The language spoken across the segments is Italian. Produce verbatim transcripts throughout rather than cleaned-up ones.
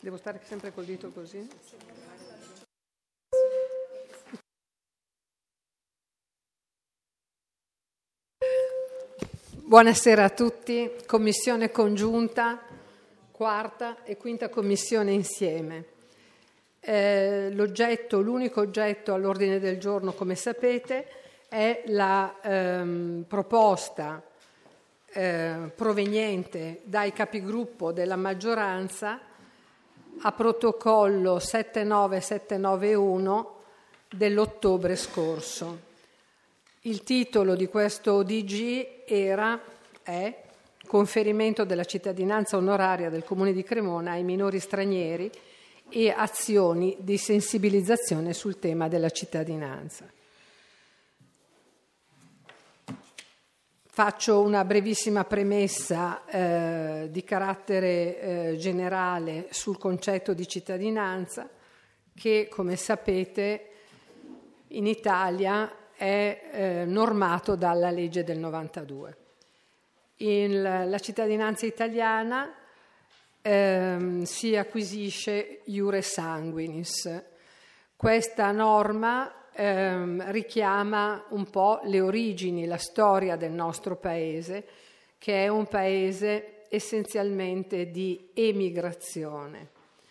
Devo stare sempre col dito così? Buonasera a tutti, commissione congiunta, quarta e quinta commissione insieme. Eh, l'oggetto, l'unico oggetto all'ordine del giorno, come sapete, è la ehm, proposta eh, proveniente dai capigruppo della maggioranza a protocollo sette nove sette nove uno dell'ottobre scorso. Il titolo di questo O D G era, è, conferimento della cittadinanza onoraria del Comune di Cremona ai minori stranieri e azioni di sensibilizzazione sul tema della cittadinanza. Faccio una brevissima premessa eh, di carattere eh, generale sul concetto di cittadinanza che, come sapete, in Italia è eh, normato dalla legge del novantadue. In la, la cittadinanza italiana eh, si acquisisce iure sanguinis. Questa norma eh, richiama un po' le origini, la storia del nostro paese, che è un paese essenzialmente di emigrazione.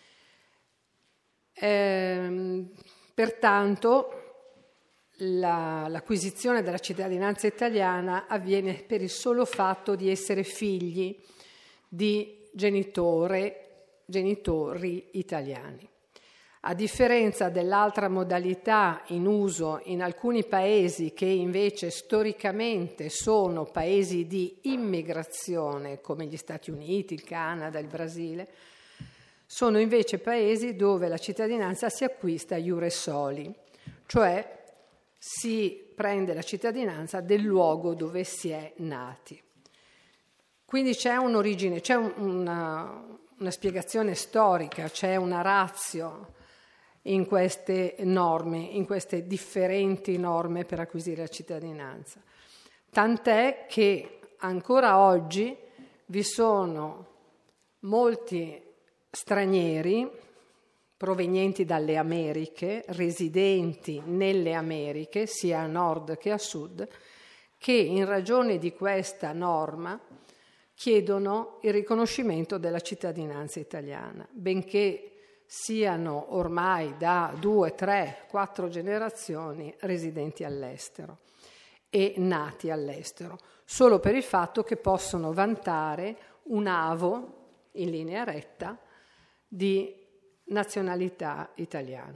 Eh, pertanto La, l'acquisizione della cittadinanza italiana avviene per il solo fatto di essere figli di genitore, genitori italiani. A differenza dell'altra modalità in uso in alcuni paesi che invece storicamente sono paesi di immigrazione, come gli Stati Uniti, il Canada, il Brasile, sono invece paesi dove la cittadinanza si acquista iure soli, cioè si prende la cittadinanza del luogo dove si è nati. Quindi c'è un'origine, c'è una, una spiegazione storica, c'è una ratio in queste norme, in queste differenti norme per acquisire la cittadinanza. Tant'è che ancora oggi vi sono molti stranieri provenienti dalle Americhe, residenti nelle Americhe, sia a nord che a sud, che in ragione di questa norma chiedono il riconoscimento della cittadinanza italiana, benché siano ormai da due, tre, quattro generazioni residenti all'estero e nati all'estero, solo per il fatto che possono vantare un avo in linea retta di nazionalità italiana.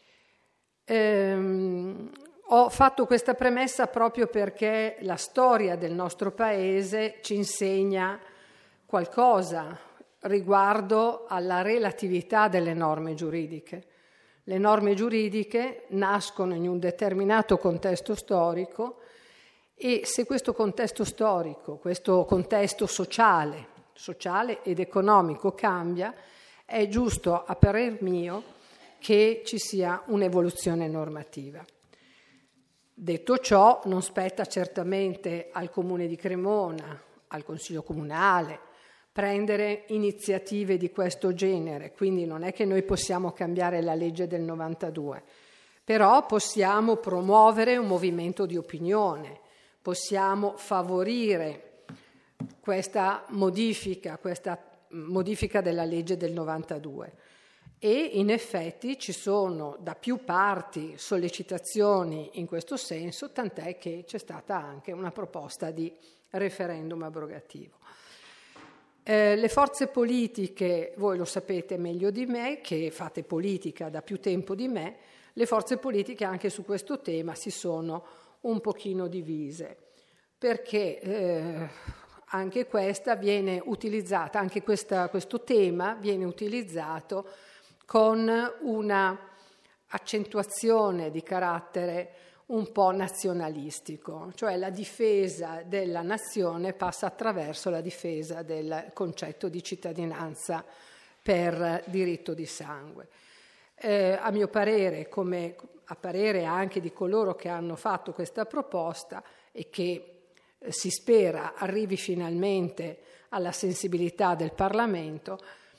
Ehm, ho fatto questa premessa proprio perché la storia del nostro paese ci insegna qualcosa riguardo alla relatività delle norme giuridiche. Le norme giuridiche nascono in un determinato contesto storico e se questo contesto storico, questo contesto sociale, sociale ed economico cambia, è giusto, a parer mio, che ci sia un'evoluzione normativa. Detto ciò, non spetta certamente al Comune di Cremona, al Consiglio Comunale, prendere iniziative di questo genere, quindi non è che noi possiamo cambiare la legge del novantadue, però possiamo promuovere un movimento di opinione, possiamo favorire questa modifica, questa modifica della legge del novantadue e in effetti ci sono da più parti sollecitazioni in questo senso, tant'è che c'è stata anche una proposta di referendum abrogativo. Eh, le forze politiche, voi lo sapete meglio di me, che fate politica da più tempo di me, le forze politiche anche su questo tema si sono un pochino divise, perché eh, anche questa viene utilizzata, anche questa, questo tema viene utilizzato con una accentuazione di carattere un po' nazionalistico, cioè la difesa della nazione passa attraverso la difesa del concetto di cittadinanza per diritto di sangue. Eh, a mio parere, come a parere anche di coloro che hanno fatto questa proposta e che si spera arrivi finalmente alla sensibilità del Parlamento,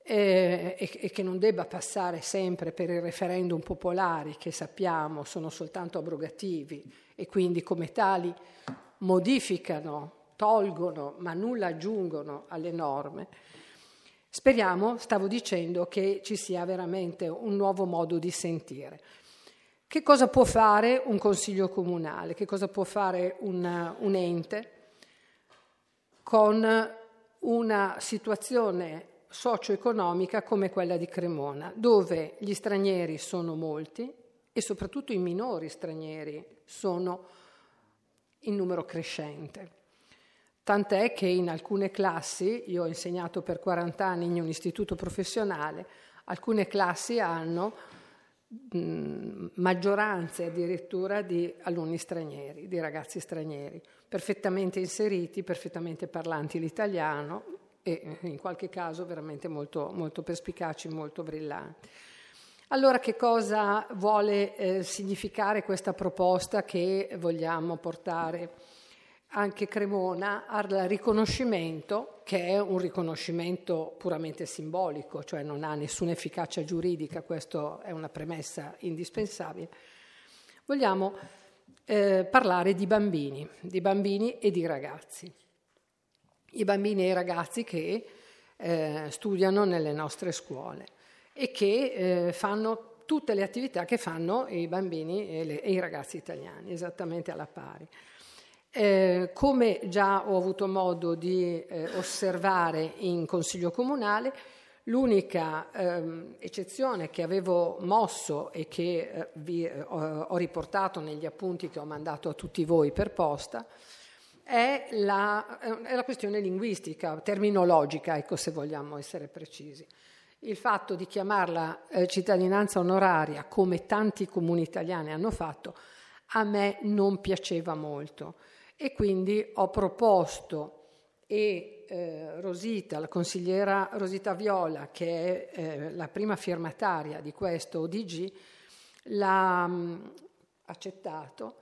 eh, e, e che non debba passare sempre per i referendum popolari, che sappiamo sono soltanto abrogativi e quindi come tali modificano, tolgono, ma nulla aggiungono alle norme. Speriamo, stavo dicendo, che ci sia veramente un nuovo modo di sentire. Che cosa può fare un consiglio comunale? Che cosa può fare un, un ente con una situazione socio-economica come quella di Cremona, dove gli stranieri sono molti e soprattutto i minori stranieri sono in numero crescente? Tant'è che in alcune classi, io ho insegnato per quaranta anni in un istituto professionale, alcune classi hanno mh, maggioranze addirittura di alunni stranieri, di ragazzi stranieri, perfettamente inseriti, perfettamente parlanti l'italiano e in qualche caso veramente molto, molto perspicaci, molto brillanti. Allora che cosa vuole eh, significare questa proposta che vogliamo portare anche Cremona al riconoscimento, che è un riconoscimento puramente simbolico, cioè non ha nessuna efficacia giuridica, questa è una premessa indispensabile. Vogliamo eh, parlare di bambini, di bambini e di ragazzi. I bambini e i ragazzi che eh, studiano nelle nostre scuole e che eh, fanno tutte le attività che fanno i bambini e, le, e i ragazzi italiani, esattamente alla pari. Eh, come già ho avuto modo di eh, osservare in Consiglio Comunale, l'unica ehm, eccezione che avevo mosso e che eh, vi eh, ho riportato negli appunti che ho mandato a tutti voi per posta è la, è la questione linguistica, terminologica, ecco, se vogliamo essere precisi. Il fatto di chiamarla eh, cittadinanza onoraria, come tanti comuni italiani hanno fatto, a me non piaceva molto. E quindi ho proposto, e eh, Rosita, la consigliera Rosita Viola, che è eh, la prima firmataria di questo O D G, l'ha mh, accettato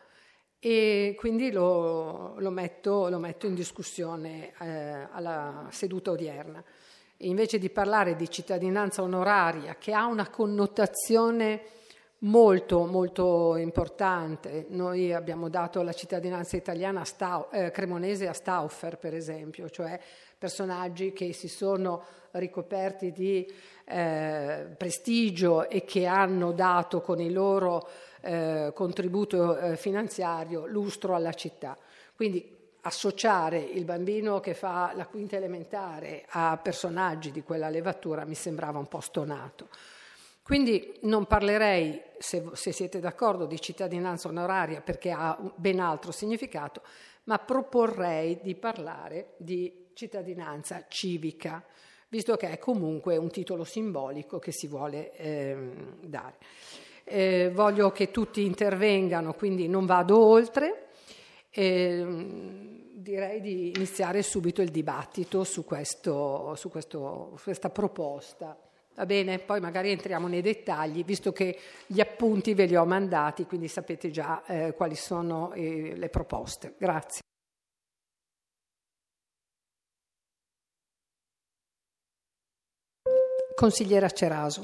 e quindi lo, lo, metto, lo metto in discussione eh, alla seduta odierna. E invece di parlare di cittadinanza onoraria, che ha una connotazione molto molto importante. Noi abbiamo dato la cittadinanza italiana a Stau, eh, cremonese a Stauffer, per esempio, cioè personaggi che si sono ricoperti di eh, prestigio e che hanno dato con il loro eh, contributo eh, finanziario lustro alla città. Quindi associare il bambino che fa la quinta elementare a personaggi di quella levatura mi sembrava un po' stonato. Quindi non parlerei, se, se siete d'accordo, di cittadinanza onoraria perché ha ben altro significato, ma proporrei di parlare di cittadinanza civica, visto che è comunque un titolo simbolico che si vuole ehm, dare. Eh, voglio che tutti intervengano, quindi non vado oltre. Eh, direi di iniziare subito il dibattito su, questo, su, questo, su questa proposta. Va bene? Poi magari entriamo nei dettagli, visto che gli appunti ve li ho mandati, quindi sapete già eh, quali sono eh, le proposte. Grazie. Consigliera Ceraso.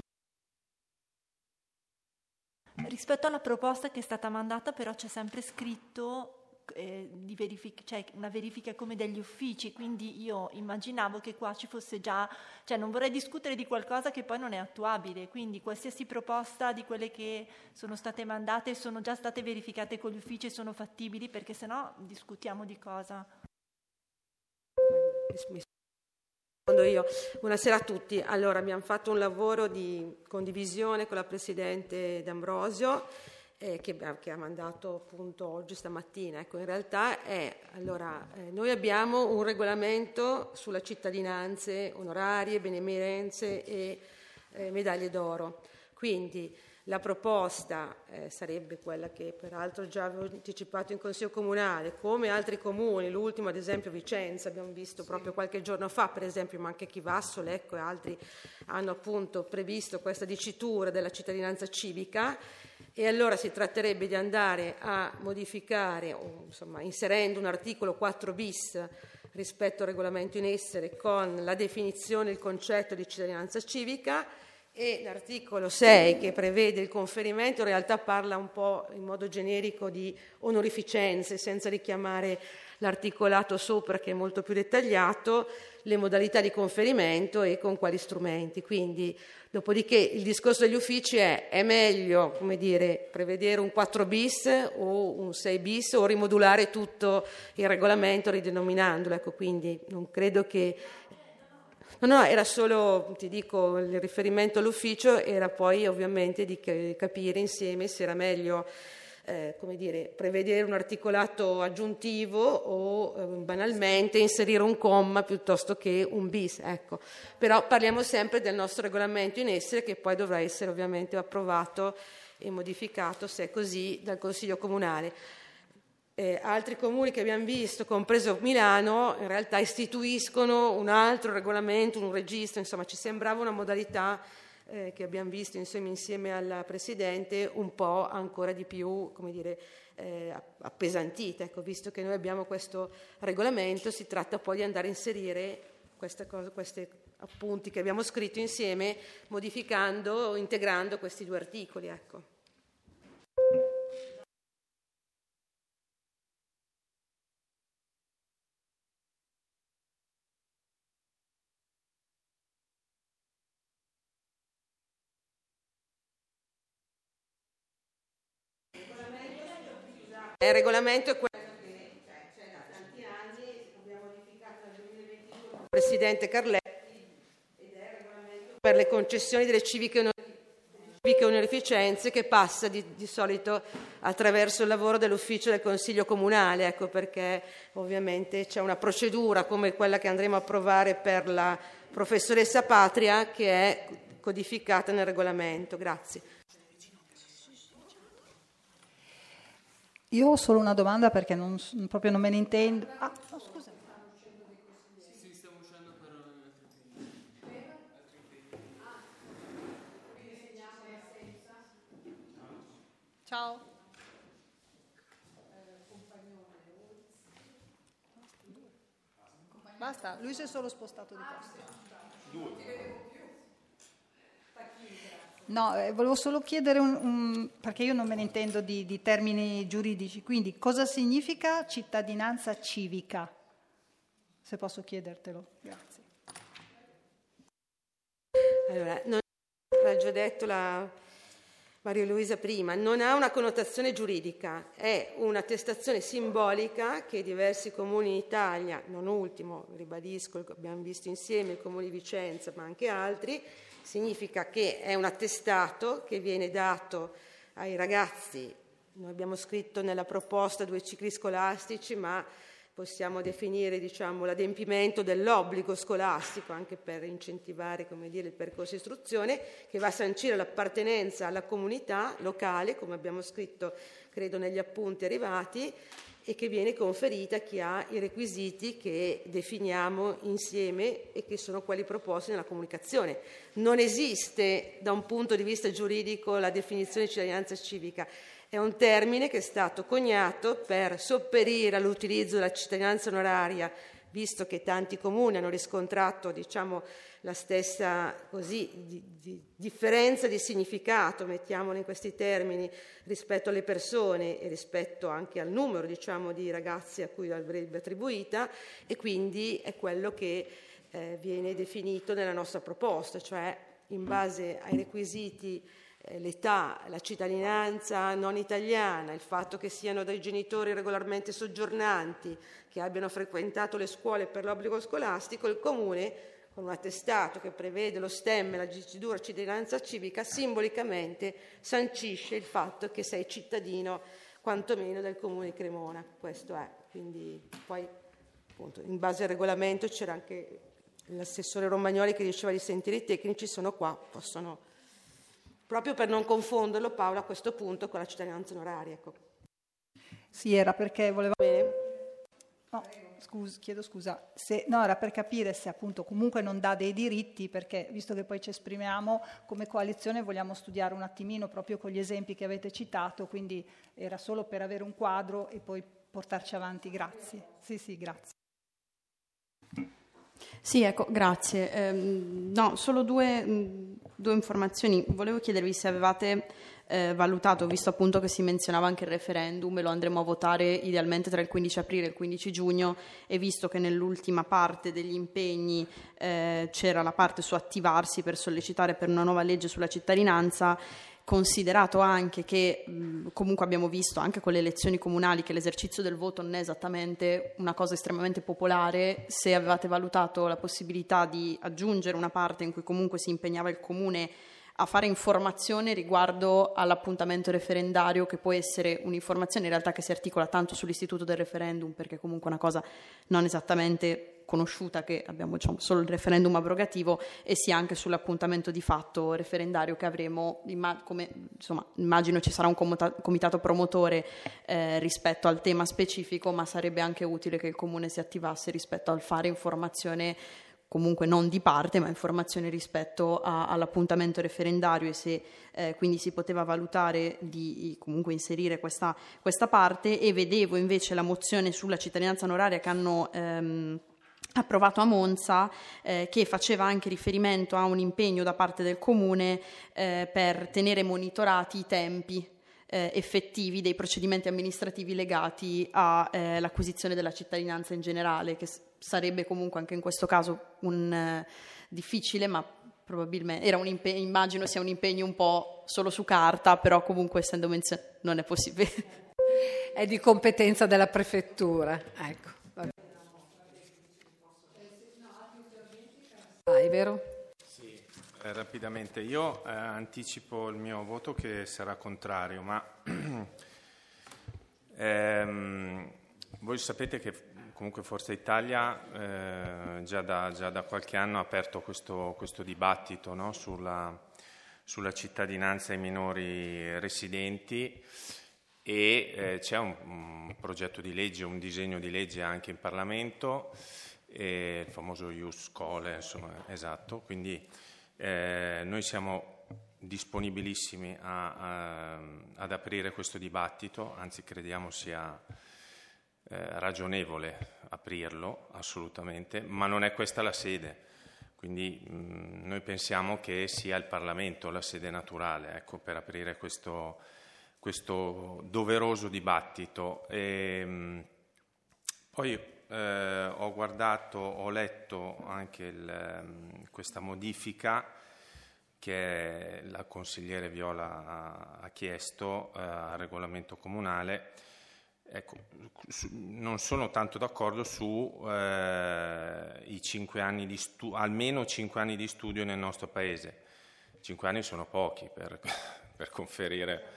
Rispetto alla proposta che è stata mandata, però c'è sempre scritto eh, di verifica, cioè una verifica come degli uffici, quindi io immaginavo che qua ci fosse già, cioè non vorrei discutere di qualcosa che poi non è attuabile, quindi qualsiasi proposta di quelle che sono state mandate sono già state verificate con gli uffici e sono fattibili, perché sennò discutiamo di cosa. Io. Buonasera a tutti. Allora, abbiamo fatto un lavoro di condivisione con la Presidente D'Ambrosio eh, che, che ha mandato appunto oggi stamattina. Ecco, in realtà è, allora, eh, noi abbiamo un regolamento sulla cittadinanze onorarie, benemerenze e eh, medaglie d'oro. Quindi la proposta eh, sarebbe quella che peraltro già avevo anticipato in Consiglio Comunale, come altri comuni, l'ultimo ad esempio Vicenza, abbiamo visto proprio qualche giorno fa, per esempio, ma anche Chivasso, Lecco e altri hanno appunto previsto questa dicitura della cittadinanza civica, e allora si tratterebbe di andare a modificare, o, insomma, inserendo un articolo quattro bis rispetto al regolamento in essere con la definizione, il concetto di cittadinanza civica, e l'articolo sei che prevede il conferimento in realtà parla un po' in modo generico di onorificenze senza richiamare l'articolato sopra che è molto più dettagliato, le modalità di conferimento e con quali strumenti. Quindi, dopodiché il discorso degli uffici è è meglio, come dire, prevedere un quattro bis o un sei bis o rimodulare tutto il regolamento ridenominandolo. Ecco, quindi non credo che No, no, era solo, ti dico, il riferimento all'ufficio era poi ovviamente di capire insieme se era meglio eh, come dire, prevedere un articolato aggiuntivo o eh, banalmente inserire un comma piuttosto che un bis. Ecco. Però parliamo sempre del nostro regolamento in essere che poi dovrà essere ovviamente approvato e modificato, se è così, dal Consiglio Comunale. Eh, altri comuni che abbiamo visto, compreso Milano, in realtà istituiscono un altro regolamento, un registro, insomma ci sembrava una modalità eh, che abbiamo visto insieme, insieme alla Presidente un po' ancora di più, come dire, eh, appesantita. Ecco, visto che noi abbiamo questo regolamento, si tratta poi di andare a inserire queste cose, questi appunti che abbiamo scritto insieme, modificando o integrando questi due articoli. Ecco. Il regolamento è quello che c'è da tanti anni, abbiamo modificato nel duemilaventidue con il Presidente Carletti, ed è il regolamento per le concessioni delle civiche onorificenze che passa di, di solito attraverso il lavoro dell'ufficio del Consiglio Comunale, ecco perché ovviamente c'è una procedura come quella che andremo a approvare per la professoressa Patria che è codificata nel regolamento. Grazie. Io ho solo una domanda perché non, proprio non me ne intendo. Ah, no, scusa. Sì, stiamo uscendo per Ciao. Basta, lui si è solo spostato di posto. No, eh, volevo solo chiedere, un, un, perché io non me ne intendo di, di termini giuridici, quindi cosa significa cittadinanza civica? Se posso chiedertelo. Grazie. Allora, non l'ha già detto la Maria Luisa prima, non ha una connotazione giuridica, è un'attestazione simbolica che diversi comuni in Italia, non ultimo, ribadisco, abbiamo visto insieme il comune di Vicenza, ma anche altri, significa che è un attestato che viene dato ai ragazzi, noi abbiamo scritto nella proposta due cicli scolastici, ma possiamo definire diciamo, l'adempimento dell'obbligo scolastico anche per incentivare come dire, il percorso di istruzione, che va a sancire l'appartenenza alla comunità locale, come abbiamo scritto credo negli appunti arrivati, e che viene conferita a chi ha i requisiti che definiamo insieme e che sono quelli proposti nella comunicazione. Non esiste da un punto di vista giuridico la definizione di cittadinanza civica, è un termine che è stato coniato per sopperire all'utilizzo della cittadinanza onoraria, visto che tanti comuni hanno riscontrato diciamo, la stessa così, di, di, differenza di significato, mettiamolo in questi termini, rispetto alle persone e rispetto anche al numero diciamo, di ragazzi a cui avrebbe attribuita, e quindi è quello che eh, viene definito nella nostra proposta, cioè in base ai requisiti l'età, la cittadinanza non italiana, il fatto che siano dei genitori regolarmente soggiornanti, che abbiano frequentato le scuole per l'obbligo scolastico, il Comune, con un attestato che prevede lo stemma e la dicitura cittadinanza civica, simbolicamente sancisce il fatto che sei cittadino quantomeno del Comune di Cremona. Questo è. Quindi poi, appunto, in base al regolamento c'era anche l'assessore Romagnoli che diceva di sentire i tecnici, sono qua, possono... Proprio per non confonderlo, Paola, a questo punto con la cittadinanza onoraria. Ecco. Sì, era perché volevo... Bene. No, scusa, chiedo scusa. Se, no, era per capire se appunto comunque non dà dei diritti, perché visto che poi ci esprimiamo come coalizione vogliamo studiare un attimino proprio con gli esempi che avete citato, quindi era solo per avere un quadro e poi portarci avanti. Grazie. Sì, sì, grazie. Sì, ecco, grazie. Eh, no, solo due, due informazioni. Volevo chiedervi se avevate eh, valutato, visto appunto che si menzionava anche il referendum e lo andremo a votare idealmente tra il quindici aprile e il quindici giugno, e visto che nell'ultima parte degli impegni eh, c'era la parte su attivarsi per sollecitare per una nuova legge sulla cittadinanza, considerato anche che mh, comunque abbiamo visto anche con le elezioni comunali che l'esercizio del voto non è esattamente una cosa estremamente popolare, se avevate valutato la possibilità di aggiungere una parte in cui comunque si impegnava il comune a fare informazione riguardo all'appuntamento referendario, che può essere un'informazione in realtà che si articola tanto sull'istituto del referendum, perché comunque è una cosa non esattamente conosciuta, che abbiamo, diciamo, solo il referendum abrogativo, e sia anche sull'appuntamento di fatto referendario che avremo, come, insomma, immagino ci sarà un comitato promotore eh, rispetto al tema specifico, ma sarebbe anche utile che il comune si attivasse rispetto al fare informazione comunque non di parte, ma informazioni rispetto a, all'appuntamento referendario, e se eh, quindi si poteva valutare di comunque inserire questa, questa parte. E vedevo invece la mozione sulla cittadinanza onoraria che hanno ehm, approvato a Monza, eh, che faceva anche riferimento a un impegno da parte del comune eh, per tenere monitorati i tempi eh, effettivi dei procedimenti amministrativi legati all'acquisizione eh, della cittadinanza in generale, che sarebbe comunque anche in questo caso un eh, difficile, ma probabilmente era un impegno, immagino sia un impegno un po' solo su carta, però comunque essendo menzionato non è possibile. È di competenza della prefettura, ecco. Ah, è vero? Sì, eh, rapidamente. Io eh, anticipo il mio voto che sarà contrario, ma ehm, voi sapete che comunque Forza Italia eh, già, da, già da qualche anno ha aperto questo, questo dibattito, no, sulla, sulla cittadinanza ai minori residenti, e eh, c'è un, un progetto di legge, un disegno di legge anche in Parlamento, e il famoso Ius Scholae, insomma, esatto. Quindi eh, noi siamo disponibilissimi a, a, ad aprire questo dibattito, anzi crediamo sia eh, ragionevole aprirlo, assolutamente, ma non è questa la sede. Quindi mh, noi pensiamo che sia il Parlamento la sede naturale, ecco, per aprire questo, questo doveroso dibattito. E, mh, poi Eh, ho guardato, ho letto anche il, questa modifica che la consigliere Viola ha, ha chiesto eh, al regolamento comunale. Ecco, su, non sono tanto d'accordo su eh, i cinque anni di stu- almeno cinque anni di studio nel nostro paese. Cinque anni sono pochi per, per conferire.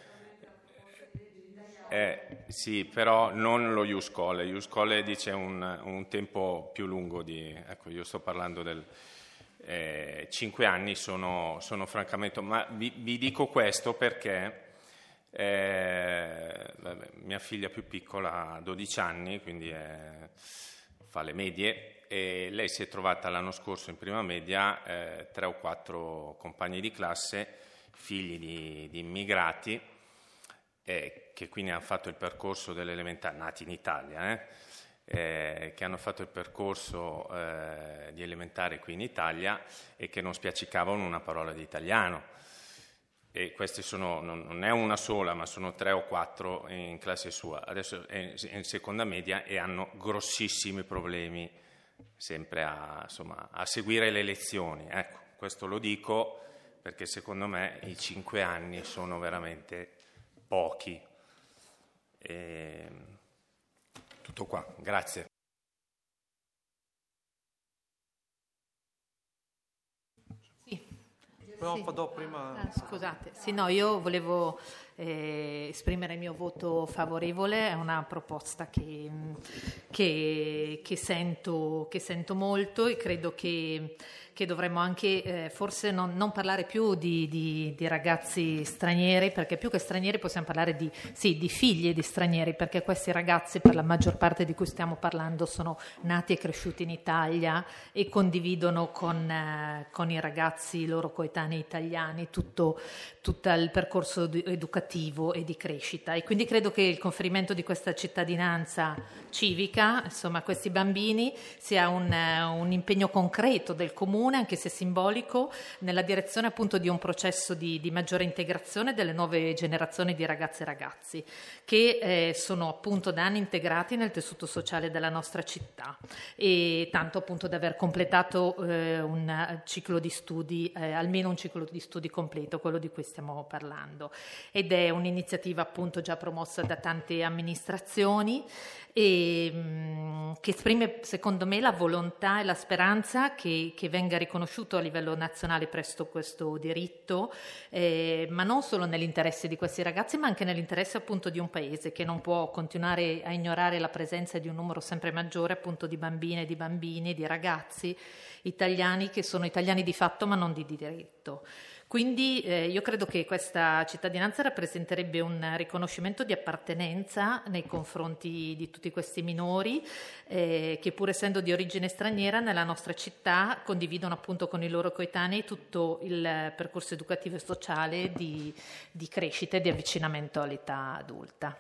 Eh, sì, però non lo Ius Scholae. Ius Scholae dice un, un tempo più lungo di... Ecco, io sto parlando del... Eh, cinque anni sono, sono francamente... Ma vi, vi dico questo perché eh, vabbè, mia figlia più piccola ha dodici anni, quindi è, fa le medie, e lei si è trovata l'anno scorso in prima media eh, tre o quattro compagni di classe, figli di, di immigrati, Eh, che quindi hanno fatto il percorso dell'elementare, nati in Italia, eh, eh, che hanno fatto il percorso eh, di elementare qui in Italia e che non spiaccicavano una parola di italiano. E questi sono, non, non è una sola, ma sono tre o quattro in classe sua. Adesso è in seconda media e hanno grossissimi problemi sempre a, insomma, a seguire le lezioni. Ecco, questo lo dico perché secondo me i cinque anni sono veramente pochi. E tutto qua, grazie. Sì. No, sì. Do prima... ah, scusate, sì, no, io volevo eh, esprimere il mio voto favorevole. È una proposta che, che, che, sento, che sento molto, e credo che che dovremmo anche eh, forse non, non parlare più di, di, di ragazzi stranieri, perché più che stranieri possiamo parlare di, sì, di figli di stranieri, perché questi ragazzi, per la maggior parte di cui stiamo parlando, sono nati e cresciuti in Italia e condividono con, eh, con i ragazzi loro coetanei italiani tutto, tutto il percorso educativo educativo e di crescita, e quindi credo che il conferimento di questa cittadinanza civica, insomma, a questi bambini sia un, un impegno concreto del comune, anche se simbolico, nella direzione appunto di un processo di, di maggiore integrazione delle nuove generazioni di ragazze e ragazzi che eh, sono appunto da anni integrati nel tessuto sociale della nostra città, e tanto appunto da aver completato eh, un ciclo di studi, eh, almeno un ciclo di studi completo, quello di cui stiamo parlando, ed è un'iniziativa appunto già promossa da tante amministrazioni e mh, che esprime secondo me la volontà e la speranza che, che venga riconosciuto a livello nazionale presto questo diritto, eh, ma non solo nell'interesse di questi ragazzi, ma anche nell'interesse appunto di un paese che non può continuare a ignorare la presenza di un numero sempre maggiore appunto di bambine, di bambini, di ragazzi italiani che sono italiani di fatto ma non di diritto. Quindi eh, io credo che questa cittadinanza rappresenterebbe un riconoscimento di appartenenza nei confronti di tutti questi minori eh, che, pur essendo di origine straniera, nella nostra città condividono appunto con i loro coetanei tutto il percorso educativo e sociale di, di crescita e di avvicinamento all'età adulta.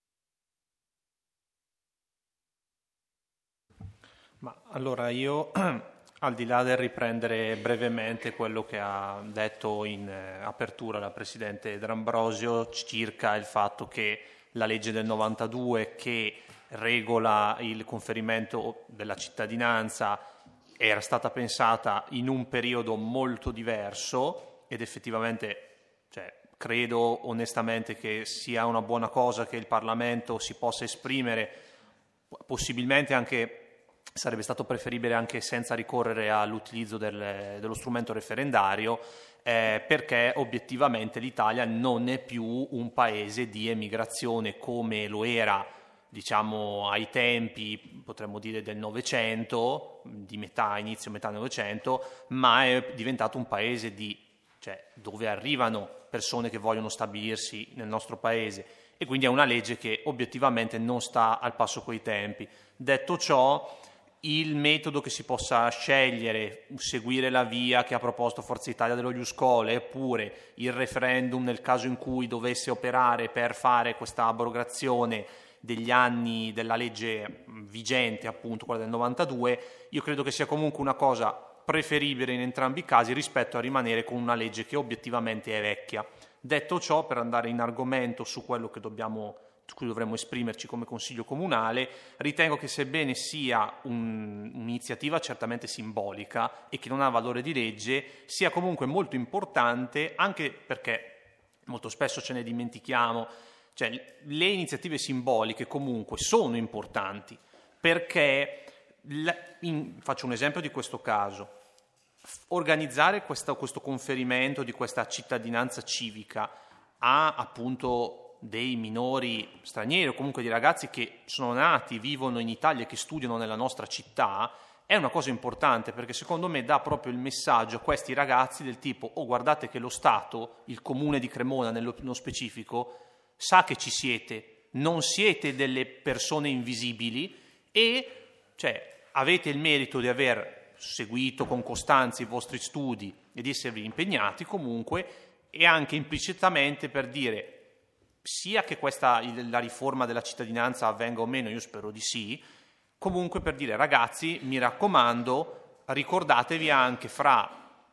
Ma allora io, al di là del riprendere brevemente quello che ha detto in eh, apertura la Presidente D'Ambrosio circa il fatto che la legge del novantadue che regola il conferimento della cittadinanza era stata pensata in un periodo molto diverso, ed effettivamente cioè, credo onestamente che sia una buona cosa che il Parlamento si possa esprimere, possibilmente anche sarebbe stato preferibile anche senza ricorrere all'utilizzo del, dello strumento referendario, eh, perché obiettivamente l'Italia non è più un paese di emigrazione come lo era, diciamo, ai tempi, potremmo dire, del Novecento, di metà, inizio metà Novecento, ma è diventato un paese di, cioè, dove arrivano persone che vogliono stabilirsi nel nostro paese, e quindi è una legge che obiettivamente non sta al passo coi tempi. Detto ciò, il metodo che si possa scegliere, seguire la via che ha proposto Forza Italia dello Ius Scholae, oppure il referendum nel caso in cui dovesse operare per fare questa abrogazione degli anni della legge vigente, appunto quella del novantadue, io credo che sia comunque una cosa preferibile in entrambi i casi rispetto a rimanere con una legge che obiettivamente è vecchia. Detto ciò, per andare in argomento su quello che dobbiamo su cui dovremmo esprimerci come Consiglio Comunale, ritengo che, sebbene sia un, un'iniziativa certamente simbolica e che non ha valore di legge, sia comunque molto importante, anche perché molto spesso ce ne dimentichiamo, cioè le iniziative simboliche comunque sono importanti, perché, la, in, faccio un esempio di questo caso, organizzare questo, questo conferimento di questa cittadinanza civica a appunto dei minori stranieri o comunque di ragazzi che sono nati, vivono in Italia e che studiano nella nostra città, è una cosa importante, perché secondo me dà proprio il messaggio a questi ragazzi del tipo: oh, guardate che lo Stato, il comune di Cremona nello, nello specifico, sa che ci siete, non siete delle persone invisibili e cioè, avete il merito di aver seguito con costanza i vostri studi e di esservi impegnati comunque, e anche implicitamente per dire sia che questa, la riforma della cittadinanza avvenga o meno, io spero di sì, comunque per dire: ragazzi, mi raccomando, ricordatevi anche fra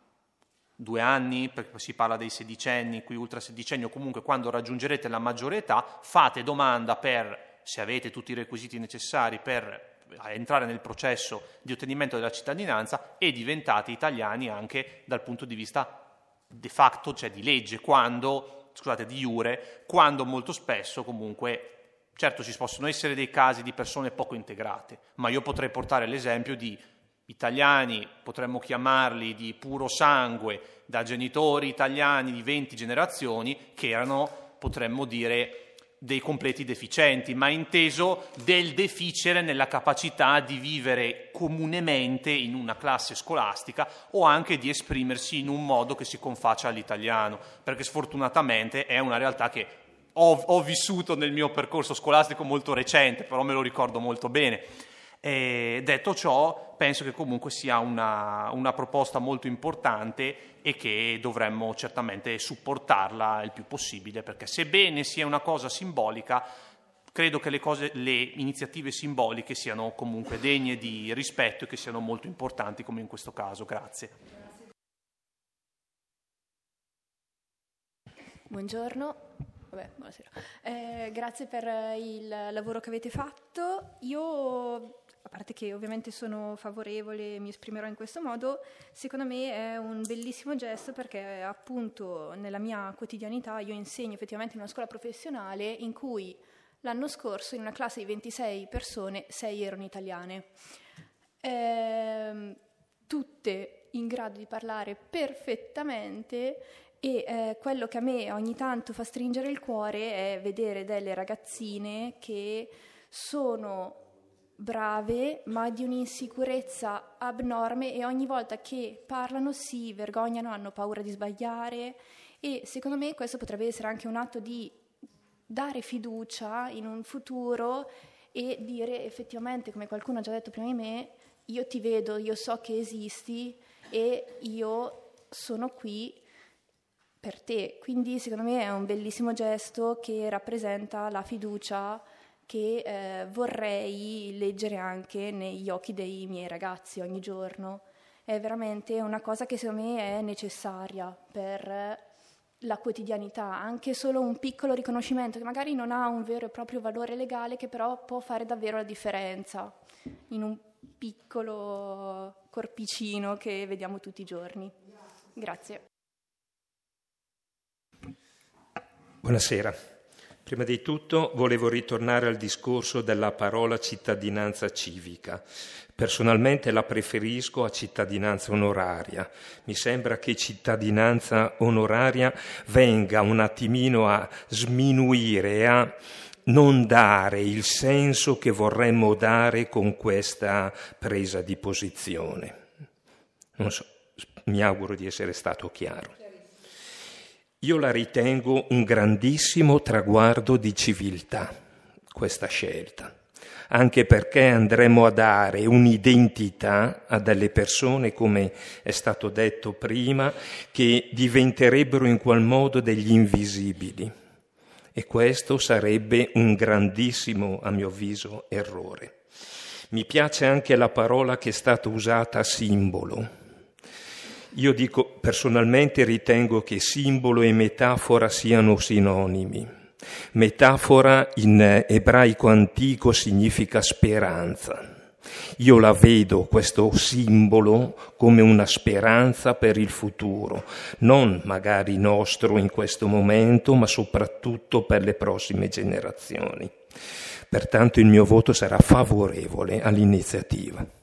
due anni, perché si parla dei sedicenni, qui ultra sedicenni, o comunque quando raggiungerete la maggiore età, fate domanda per, se avete tutti i requisiti necessari per entrare nel processo di ottenimento della cittadinanza, e diventate italiani anche dal punto di vista de facto, cioè di legge, quando... scusate, di iure, quando molto spesso comunque, certo ci possono essere dei casi di persone poco integrate, ma io potrei portare l'esempio di italiani, potremmo chiamarli di puro sangue, da genitori italiani di venti generazioni, che erano, potremmo dire, dei completi deficienti, ma inteso del deficere nella capacità di vivere comunemente in una classe scolastica o anche di esprimersi in un modo che si confaccia all'italiano, perché sfortunatamente è una realtà che ho, ho vissuto nel mio percorso scolastico molto recente, però me lo ricordo molto bene. E detto ciò, penso che comunque sia una, una proposta molto importante e che dovremmo certamente supportarla il più possibile, perché sebbene sia una cosa simbolica, credo che le, cose, le iniziative simboliche siano comunque degne di rispetto e che siano molto importanti, come in questo caso. Grazie. Buongiorno. Vabbè, buonasera. Eh, grazie per il lavoro che avete fatto. Io, a parte che ovviamente sono favorevole e mi esprimerò in questo modo, secondo me è un bellissimo gesto, perché appunto nella mia quotidianità io insegno effettivamente in una scuola professionale in cui l'anno scorso in una classe di ventisei persone, sei erano italiane. Eh, tutte in grado di parlare perfettamente. E eh, quello che a me ogni tanto fa stringere il cuore è vedere delle ragazzine che sono brave ma di un'insicurezza abnorme, e ogni volta che parlano si vergognano, hanno paura di sbagliare, e secondo me questo potrebbe essere anche un atto di dare fiducia in un futuro e dire effettivamente, come qualcuno ha già detto prima di me, io ti vedo, io so che esisti e io sono qui per te. Quindi secondo me è un bellissimo gesto che rappresenta la fiducia che eh, vorrei leggere anche negli occhi dei miei ragazzi ogni giorno. È veramente una cosa che secondo me è necessaria per la quotidianità, anche solo un piccolo riconoscimento che magari non ha un vero e proprio valore legale, che però può fare davvero la differenza in un piccolo corpicino che vediamo tutti i giorni. Grazie. Buonasera. Prima di tutto volevo ritornare al discorso della parola cittadinanza civica. Personalmente la preferisco a cittadinanza onoraria. Mi sembra che cittadinanza onoraria venga un attimino a sminuire e a non dare il senso che vorremmo dare con questa presa di posizione. Non so, mi auguro di essere stato chiaro. Io la ritengo un grandissimo traguardo di civiltà, questa scelta, anche perché andremo a dare un'identità a delle persone, come è stato detto prima, che diventerebbero in qual modo degli invisibili. E questo sarebbe un grandissimo, a mio avviso, errore. Mi piace anche la parola che è stata usata, simbolo. Io dico, personalmente ritengo che simbolo e metafora siano sinonimi. Metafora in ebraico antico significa speranza. Io la vedo, questo simbolo, come una speranza per il futuro, non magari nostro in questo momento, ma soprattutto per le prossime generazioni. Pertanto il mio voto sarà favorevole all'iniziativa.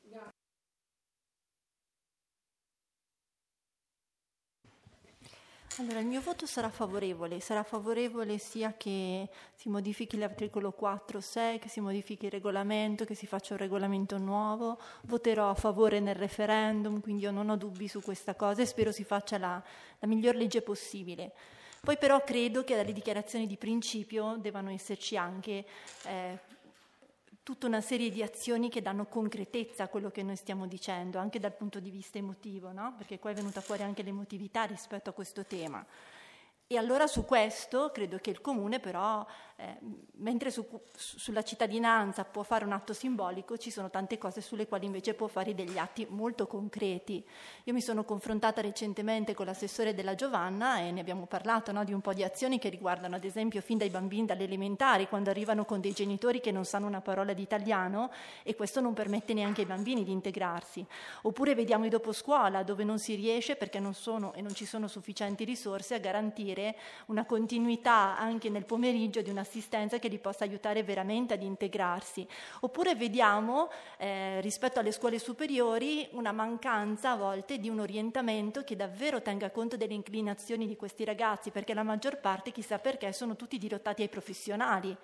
Allora, il mio voto sarà favorevole, sarà favorevole sia che si modifichi l'articolo quattro sei, che si modifichi il regolamento, che si faccia un regolamento nuovo. Voterò a favore nel referendum, quindi io non ho dubbi su questa cosa e spero si faccia la, la miglior legge possibile. Poi però credo che dalle dichiarazioni di principio debbano esserci anche eh, tutta una serie di azioni che danno concretezza a quello che noi stiamo dicendo, anche dal punto di vista emotivo, no? Perché qua è venuta fuori anche l'emotività rispetto a questo tema. E allora su questo credo che il Comune però, eh, mentre su, sulla cittadinanza può fare un atto simbolico, ci sono tante cose sulle quali invece può fare degli atti molto concreti. Io mi sono confrontata recentemente con l'assessore della Giovanna e ne abbiamo parlato, no, di un po' di azioni che riguardano ad esempio fin dai bambini, dalle elementari, quando arrivano con dei genitori che non sanno una parola di italiano e questo non permette neanche ai bambini di integrarsi. Oppure vediamo i doposcuola dove non si riesce perché non sono e non ci sono sufficienti risorse a garantire una continuità anche nel pomeriggio di un'assistenza che li possa aiutare veramente ad integrarsi. Oppure vediamo eh, rispetto alle scuole superiori una mancanza a volte di un orientamento che davvero tenga conto delle inclinazioni di questi ragazzi, perché la maggior parte, chissà perché, sono tutti dirottati ai professionali.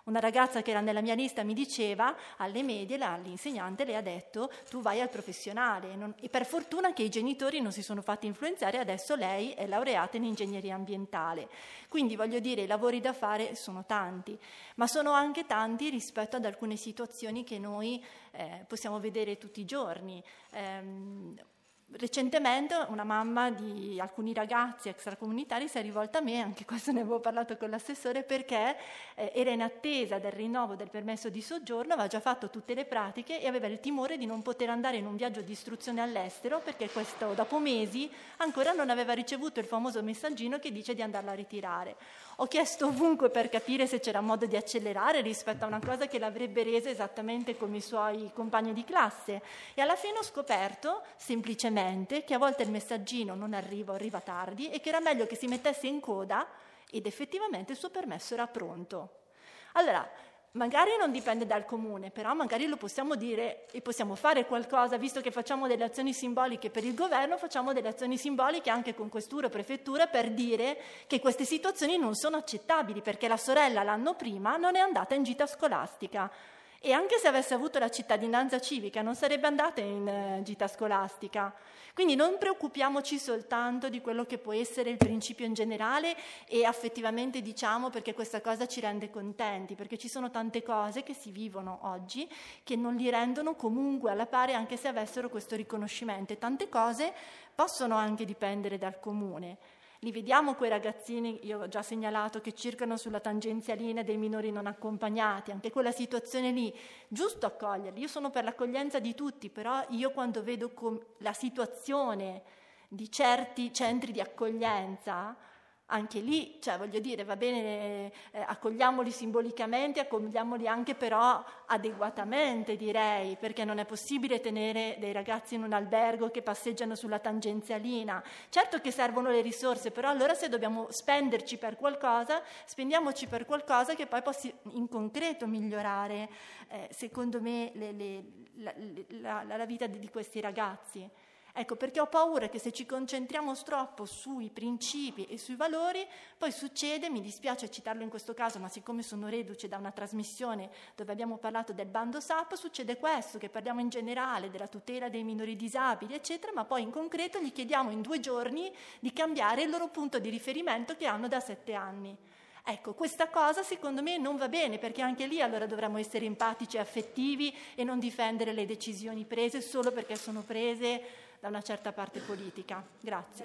Una ragazza che era nella mia lista mi diceva, alle medie la, l'insegnante le ha detto tu vai al professionale, non, e per fortuna che i genitori non si sono fatti influenzare, adesso lei è laureata in ingegneria ambientale. Quindi voglio dire, i lavori da fare sono tanti, ma sono anche tanti rispetto ad alcune situazioni che noi eh, possiamo vedere tutti i giorni. Ehm, Recentemente una mamma di alcuni ragazzi extracomunitari si è rivolta a me, anche questo ne avevo parlato con l'assessore, perché eh, era in attesa del rinnovo del permesso di soggiorno, aveva già fatto tutte le pratiche e aveva il timore di non poter andare in un viaggio di istruzione all'estero, perché questo, dopo mesi ancora non aveva ricevuto il famoso messaggino che dice di andarla a ritirare. Ho chiesto ovunque per capire se c'era modo di accelerare rispetto a una cosa che l'avrebbe resa esattamente come i suoi compagni di classe, e alla fine ho scoperto semplicemente che a volte il messaggino non arriva o arriva tardi e che era meglio che si mettesse in coda, ed effettivamente il suo permesso era pronto. Allora, magari non dipende dal comune, però magari lo possiamo dire e possiamo fare qualcosa, visto che facciamo delle azioni simboliche per il governo, facciamo delle azioni simboliche anche con questura o prefettura per dire che queste situazioni non sono accettabili, perché la sorella l'anno prima non è andata in gita scolastica. E anche se avesse avuto la cittadinanza civica non sarebbe andata in uh, gita scolastica. Quindi non preoccupiamoci soltanto di quello che può essere il principio in generale e affettivamente diciamo perché questa cosa ci rende contenti, perché ci sono tante cose che si vivono oggi che non li rendono comunque alla pari anche se avessero questo riconoscimento, e tante cose possono anche dipendere dal comune. Li vediamo quei ragazzini, io ho già segnalato, che circolano sulla tangenzialina dei minori non accompagnati, anche quella situazione lì, giusto accoglierli. Io sono per l'accoglienza di tutti, però io quando vedo com- la situazione di certi centri di accoglienza, anche lì, cioè voglio dire, va bene, eh, accogliamoli simbolicamente, accogliamoli anche però adeguatamente, direi, perché non è possibile tenere dei ragazzi in un albergo che passeggiano sulla tangenzialina. Certo che servono le risorse, però allora se dobbiamo spenderci per qualcosa, spendiamoci per qualcosa che poi possa in concreto migliorare, eh, secondo me, le, le, la, la, la vita di, di questi ragazzi. Ecco, perché ho paura che se ci concentriamo troppo sui principi e sui valori, poi succede, mi dispiace citarlo in questo caso, ma siccome sono reduce da una trasmissione dove abbiamo parlato del bando S A P, succede questo, che parliamo in generale della tutela dei minori disabili, eccetera, ma poi in concreto gli chiediamo in due giorni di cambiare il loro punto di riferimento che hanno da sette anni. Ecco, questa cosa secondo me non va bene, perché anche lì allora dovremmo essere empatici e affettivi e non difendere le decisioni prese solo perché sono prese da una certa parte politica. Grazie.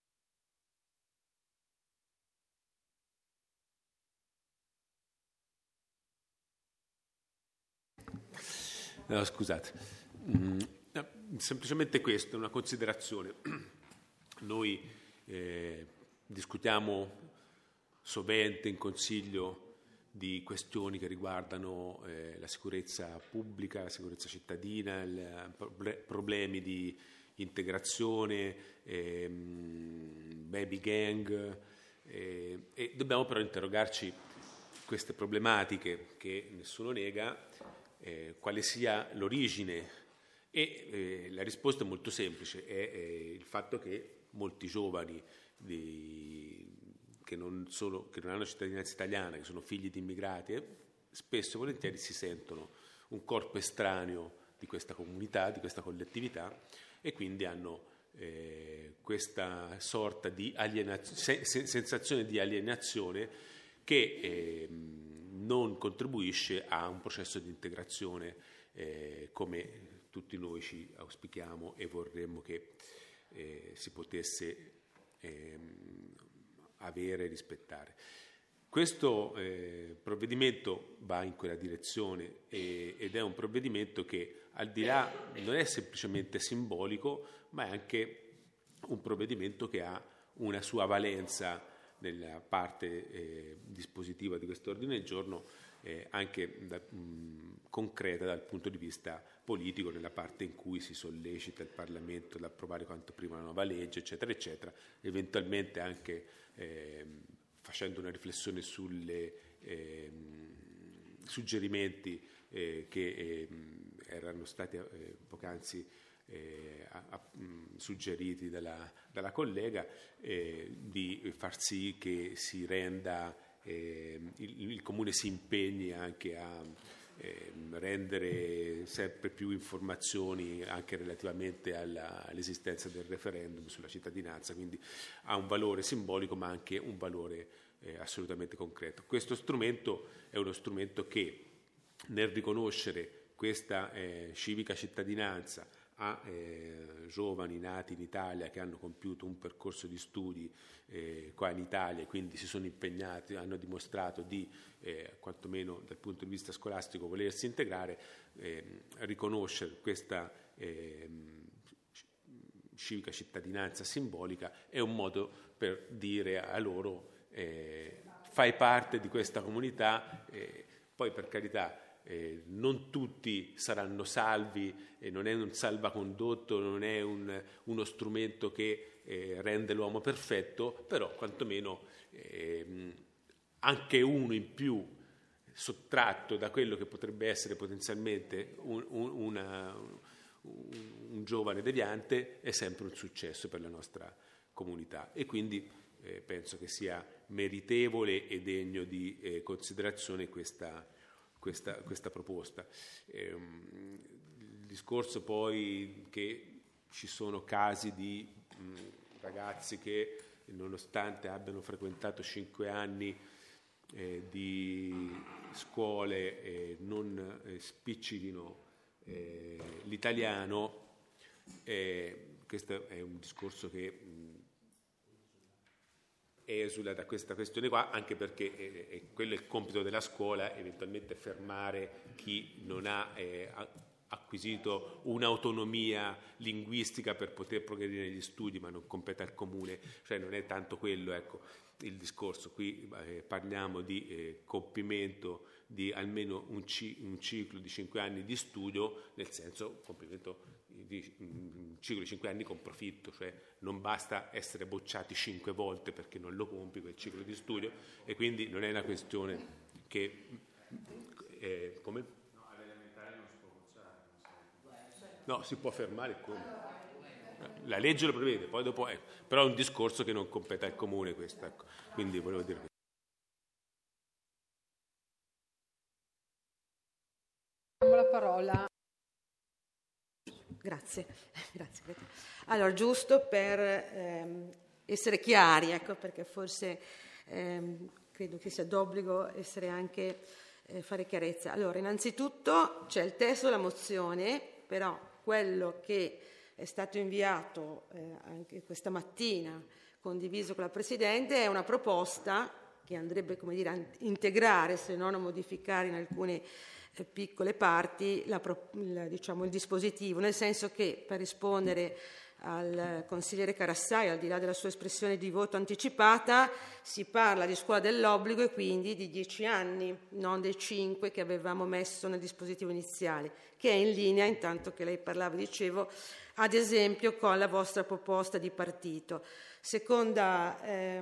No, scusate, mm, no, semplicemente questo, una considerazione. Noi eh, discutiamo sovente in Consiglio di questioni che riguardano eh, la sicurezza pubblica, la sicurezza cittadina, il, problemi di integrazione, ehm, baby gang, eh, e dobbiamo però interrogarci queste problematiche che nessuno nega, eh, quale sia l'origine, e eh, la risposta è molto semplice, è, è il fatto che molti giovani di, che, non sono, che non hanno cittadinanza italiana, che sono figli di immigrati, eh, spesso e volentieri si sentono un corpo estraneo di questa comunità, di questa collettività, e quindi hanno eh, questa sorta di alienaz- se- sensazione di alienazione che eh, non contribuisce a un processo di integrazione eh, come tutti noi ci auspichiamo e vorremmo che eh, si potesse eh, avere e rispettare. Questo eh, provvedimento va in quella direzione e, ed è un provvedimento che al di là non è semplicemente simbolico, ma è anche un provvedimento che ha una sua valenza nella parte eh, dispositiva di questo ordine del giorno, eh, anche da, mh, concreta dal punto di vista politico, nella parte in cui si sollecita il Parlamento ad approvare quanto prima una nuova legge, eccetera, eccetera, eventualmente anche eh, facendo una riflessione sulle eh, suggerimenti eh, che eh, erano stati eh, poc'anzi eh, a, a, mh, suggeriti dalla, dalla collega, eh, di far sì che si renda eh, il, il Comune si impegni anche a eh, rendere sempre più informazioni anche relativamente alla, all'esistenza del referendum sulla cittadinanza, quindi ha un valore simbolico ma anche un valore eh, assolutamente concreto. Questo strumento è uno strumento che, nel riconoscere questa eh, civica cittadinanza a eh, giovani nati in Italia che hanno compiuto un percorso di studi eh, qua in Italia e quindi si sono impegnati, hanno dimostrato di, eh, quantomeno dal punto di vista scolastico, volersi integrare, eh, riconoscere questa eh, civica cittadinanza simbolica è un modo per dire a loro eh, fai parte di questa comunità, eh, poi per carità Eh, non tutti saranno salvi, e non è un salvacondotto, non è un, uno strumento che eh, rende l'uomo perfetto, però quantomeno eh, anche uno in più sottratto da quello che potrebbe essere potenzialmente un, un, una, un, un giovane deviante è sempre un successo per la nostra comunità, e quindi eh, penso che sia meritevole e degno di eh, considerazione questa Questa, questa proposta. Eh, il discorso poi che ci sono casi di mh, ragazzi che, nonostante abbiano frequentato cinque anni eh, di scuole, eh, non eh, spiccichino eh, l'italiano, eh, questo è un discorso che mh, esula da questa questione qua, anche perché eh, eh, quello è il compito della scuola, eventualmente fermare chi non ha eh, acquisito un'autonomia linguistica per poter progredire negli studi, ma non compete al comune, cioè non è tanto quello, ecco, il discorso. Qui eh, parliamo di eh, compimento di almeno un, ci, un ciclo di cinque anni di studio, nel senso compimento di un ciclo di cinque anni con profitto, cioè non basta essere bocciati cinque volte perché non lo compi quel ciclo di studio, e quindi non è una questione che eh, come? No, all'elementare non si può bocciare. No, si può fermare come? La legge lo prevede, poi dopo è, però è un discorso che non compete al comune questo, ecco. Quindi volevo dire questo. La parola. Grazie. Grazie. Allora, giusto per ehm, essere chiari, ecco, perché forse ehm, credo che sia d'obbligo essere anche eh, fare chiarezza. Allora, innanzitutto c'è il testo della mozione, però quello che è stato inviato eh, anche questa mattina, condiviso con la Presidente, è una proposta che andrebbe, come dire, a integrare, se non a modificare in alcune piccole parti la, la, diciamo, il dispositivo, nel senso che, per rispondere al consigliere Carassai, al di là della sua espressione di voto anticipata, si parla di scuola dell'obbligo e quindi di dieci anni, non dei cinque che avevamo messo nel dispositivo iniziale, che è in linea, intanto che lei parlava, dicevo, ad esempio con la vostra proposta di partito. Seconda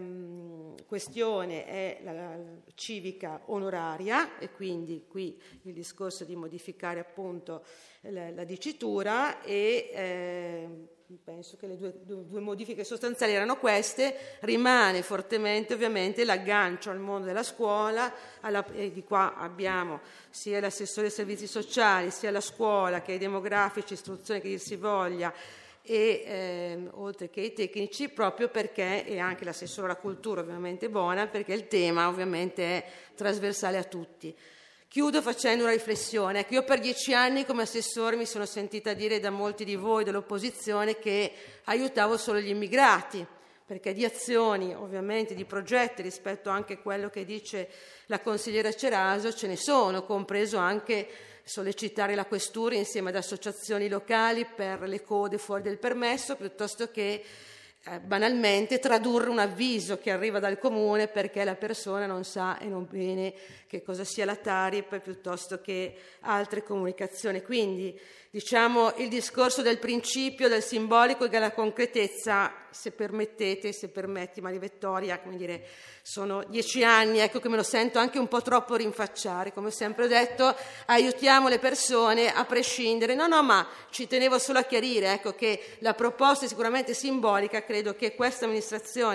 ehm, questione è la, la civica onoraria, e quindi qui il discorso di modificare appunto la, la dicitura, e eh, penso che le due, due modifiche sostanziali erano queste. Rimane fortemente ovviamente l'aggancio al mondo della scuola, alla, e di qua abbiamo sia l'assessore ai servizi sociali, sia la scuola che i demografici, istruzione che dir si voglia, e eh, oltre che i tecnici, proprio perché, e anche l'assessore alla cultura ovviamente buona, perché il tema ovviamente è trasversale a tutti. Chiudo facendo una riflessione. Ecco, io per dieci anni come assessore mi sono sentita dire da molti di voi dell'opposizione che aiutavo solo gli immigrati, perché di azioni, ovviamente di progetti, rispetto anche a quello che dice la consigliera Ceraso, ce ne sono, compreso anche sollecitare la questura insieme ad associazioni locali per le code fuori del permesso, piuttosto che eh, banalmente tradurre un avviso che arriva dal comune perché la persona non sa e non bene che cosa sia la TARIP, piuttosto che altre comunicazioni. Quindi, diciamo, il discorso del principio, del simbolico e della concretezza, se permettete, se permetti Maria Vittoria, come dire, sono dieci anni, ecco, che me lo sento anche un po' troppo rinfacciare. Come ho sempre detto, aiutiamo le persone a prescindere. No, no, ma ci tenevo solo a chiarire, ecco, che la proposta è sicuramente simbolica. Credo che questa amministrazione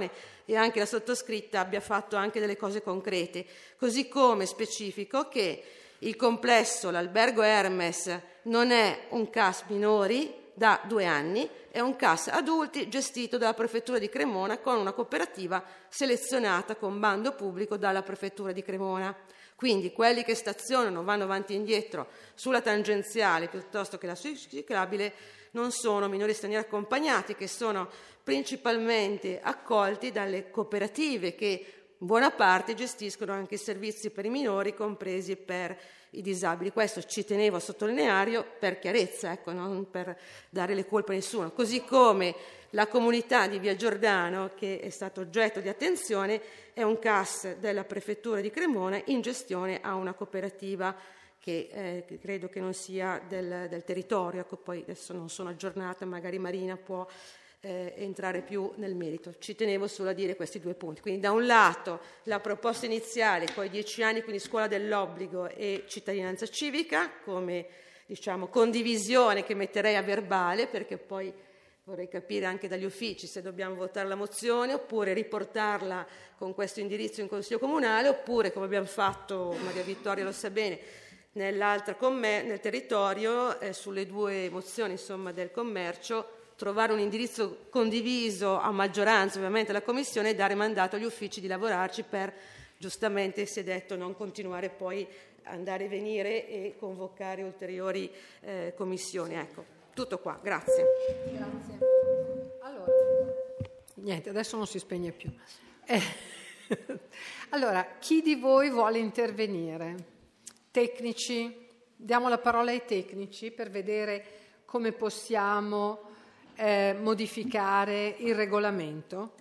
e anche la sottoscritta abbia fatto anche delle cose concrete, così come specifico che il complesso, l'albergo Hermes, non è un C A S minori da due anni, è un C A S adulti gestito dalla Prefettura di Cremona con una cooperativa selezionata con bando pubblico dalla Prefettura di Cremona. Quindi quelli che stazionano, vanno avanti e indietro sulla tangenziale piuttosto che la ciclabile non sono minori stranieri accompagnati, che sono principalmente accolti dalle cooperative che in buona parte gestiscono anche i servizi per i minori, compresi per i disabili. Questo ci tenevo a sottolineare per chiarezza, ecco, non per dare le colpe a nessuno. Così come la comunità di Via Giordano, che è stato oggetto di attenzione, è un C A S della Prefettura di Cremona in gestione a una cooperativa che eh, credo che non sia del, del territorio, ecco, poi adesso non sono aggiornata, magari Marina può eh, entrare più nel merito. Ci tenevo solo a dire questi due punti. Quindi da un lato la proposta iniziale, poi dieci anni, quindi scuola dell'obbligo e cittadinanza civica, come diciamo condivisione che metterei a verbale, perché poi vorrei capire anche dagli uffici se dobbiamo votare la mozione oppure riportarla con questo indirizzo in Consiglio Comunale, oppure come abbiamo fatto, Maria Vittoria lo sa bene, nell'altro commer- nel territorio, eh, sulle due mozioni insomma, del commercio, trovare un indirizzo condiviso a maggioranza ovviamente alla Commissione e dare mandato agli uffici di lavorarci per, giustamente si è detto, non continuare poi a andare e venire e convocare ulteriori eh, commissioni. Ecco. Tutto qua, grazie. Grazie. Allora, niente, adesso non si spegne più. Eh, allora, chi di voi vuole intervenire? Tecnici? Diamo la parola ai tecnici per vedere come possiamo eh, modificare il regolamento.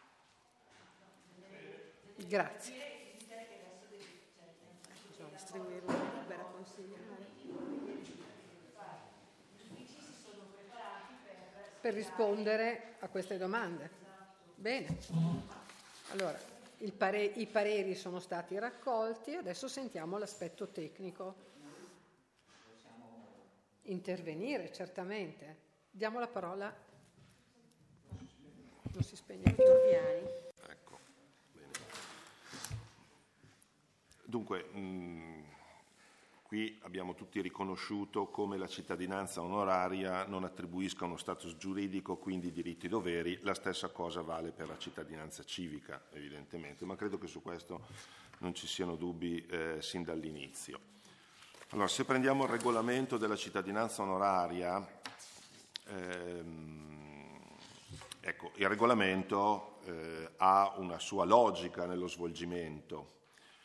Grazie. Per rispondere a queste domande. Bene. Allora, il pare- i pareri sono stati raccolti, adesso sentiamo l'aspetto tecnico. Intervenire, certamente. Diamo la parola. Non si spegne più. Ecco. Bene. Dunque, mh... qui abbiamo tutti riconosciuto come la cittadinanza onoraria non attribuisca uno status giuridico, quindi diritti e doveri. La stessa cosa vale per la cittadinanza civica, evidentemente, ma credo che su questo non ci siano dubbi eh, sin dall'inizio. Allora, se prendiamo il regolamento della cittadinanza onoraria, ehm, ecco, il regolamento eh, ha una sua logica nello svolgimento.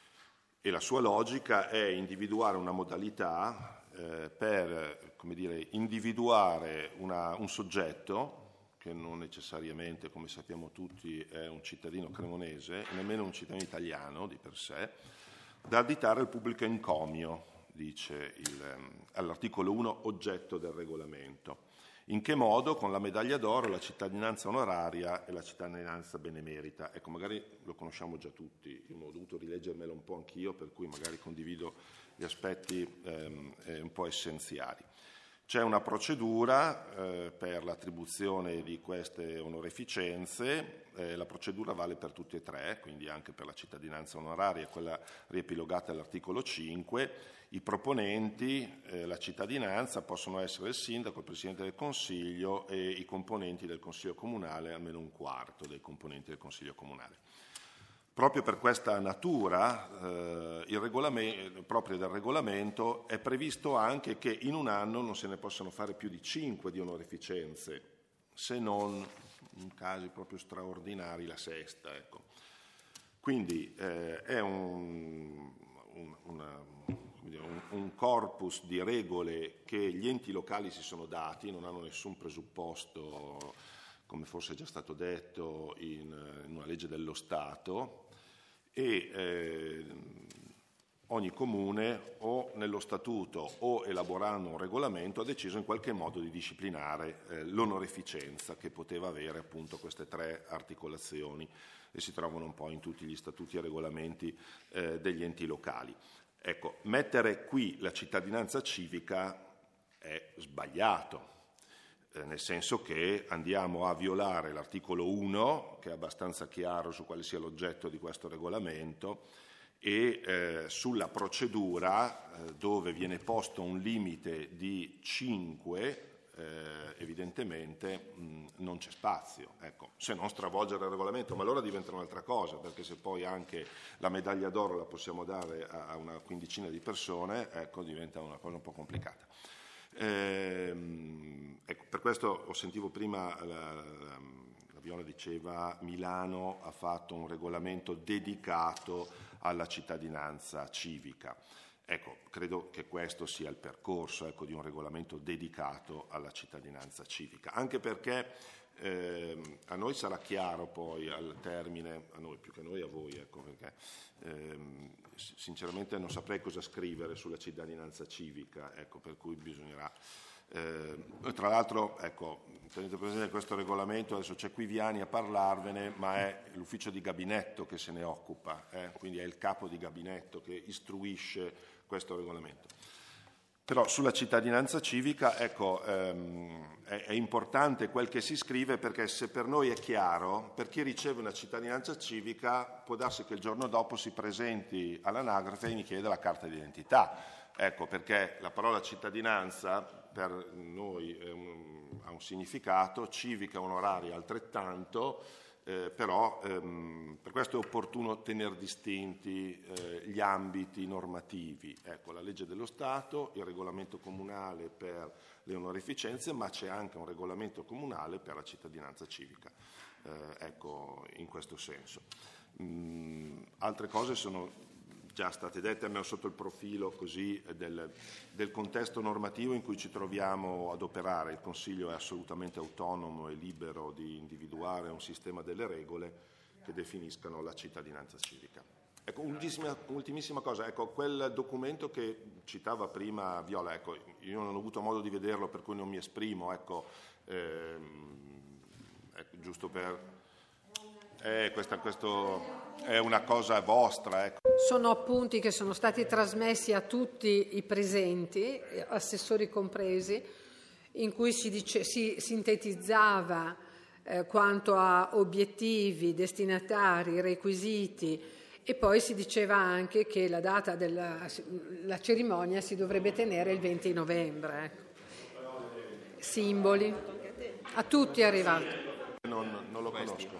E la sua logica è individuare una modalità eh, per, come dire, individuare una, un soggetto che non necessariamente, come sappiamo tutti, è un cittadino cremonese, nemmeno un cittadino italiano di per sé, da additare al pubblico encomio, dice il, all'articolo uno, oggetto del regolamento. In che modo? Con la medaglia d'oro, la cittadinanza onoraria e la cittadinanza benemerita. Ecco, magari lo conosciamo già tutti, io ho dovuto rileggermelo un po' anch'io, per cui magari condivido gli aspetti ehm, eh, un po' essenziali. C'è una procedura eh, per l'attribuzione di queste onoreficenze, eh, la procedura vale per tutte e tre, quindi anche per la cittadinanza onoraria, quella riepilogata all'articolo cinque. I proponenti, eh, la cittadinanza, possono essere il sindaco, il Presidente del Consiglio e i componenti del Consiglio Comunale, almeno un quarto dei componenti del Consiglio Comunale. Proprio per questa natura, eh, il regolamento, proprio del regolamento, è previsto anche che in un anno non se ne possano fare più di cinque di onoreficenze, se non in casi proprio straordinari la sesta. Ecco. Quindi eh, è un, un, una, un, un corpus di regole che gli enti locali si sono dati, non hanno nessun presupposto, come forse è già stato detto, in, in una legge dello Stato, e eh, ogni comune o nello statuto o elaborando un regolamento ha deciso in qualche modo di disciplinare eh, l'onoreficenza che poteva avere appunto queste tre articolazioni e si trovano un po' in tutti gli statuti e regolamenti eh, degli enti locali. Ecco, mettere qui la cittadinanza civica è sbagliato. eh, nel senso che andiamo a violare l'articolo uno, che è abbastanza chiaro su quale sia l'oggetto di questo regolamento, e eh, sulla procedura eh, dove viene posto un limite di cinque, eh, evidentemente mh, non c'è spazio, ecco, se non stravolgere il regolamento, ma allora diventa un'altra cosa, perché se poi anche la medaglia d'oro la possiamo dare a, a una quindicina di persone, ecco, diventa una cosa un po' complicata. Ehm, ecco, per questo ho sentivo prima la, la, la Viola diceva Milano ha fatto un regolamento dedicato alla cittadinanza civica. Ecco, credo che questo sia il percorso, ecco, di un regolamento dedicato alla cittadinanza civica, anche perché eh, a noi sarà chiaro poi al termine, a noi più che a noi a voi, ecco, perché eh, sinceramente non saprei cosa scrivere sulla cittadinanza civica, ecco, per cui bisognerà. Eh, tra l'altro, ecco, tenete presente che questo regolamento, adesso c'è qui Viani a parlarvene, ma è l'ufficio di gabinetto che se ne occupa, eh, quindi è il capo di gabinetto che istruisce questo regolamento. Però sulla cittadinanza civica, ecco, ehm, è, è importante quel che si scrive, perché se per noi è chiaro, per chi riceve una cittadinanza civica può darsi che il giorno dopo si presenti all'anagrafe e mi chiede la carta d'identità. Ecco, perché la parola cittadinanza per noi un, ha un significato, civica onoraria altrettanto, eh, però ehm, per questo è opportuno tenere distinti eh, gli ambiti normativi. Ecco, la legge dello Stato, il regolamento comunale per le onorificenze, ma c'è anche un regolamento comunale per la cittadinanza civica, eh, ecco, in questo senso. Mm, altre cose sono già state dette, almeno sotto il profilo così del, del contesto normativo in cui ci troviamo ad operare. Il Consiglio è assolutamente autonomo e libero di individuare un sistema delle regole che definiscano la cittadinanza civica. Ecco, ultimissima, ultimissima cosa, ecco, quel documento che citava prima Viola, ecco, io non ho avuto modo di vederlo per cui non mi esprimo, ecco, ehm, ecco giusto per... Eh, questa, questo è una cosa vostra. Ecco. Sono appunti che sono stati trasmessi a tutti i presenti, assessori compresi, in cui si, dice, si sintetizzava eh, quanto a obiettivi, destinatari, requisiti, e poi si diceva anche che la data della la cerimonia si dovrebbe tenere il venti novembre. Ecco. Simboli. A tutti è arrivato. Non, non lo conosco.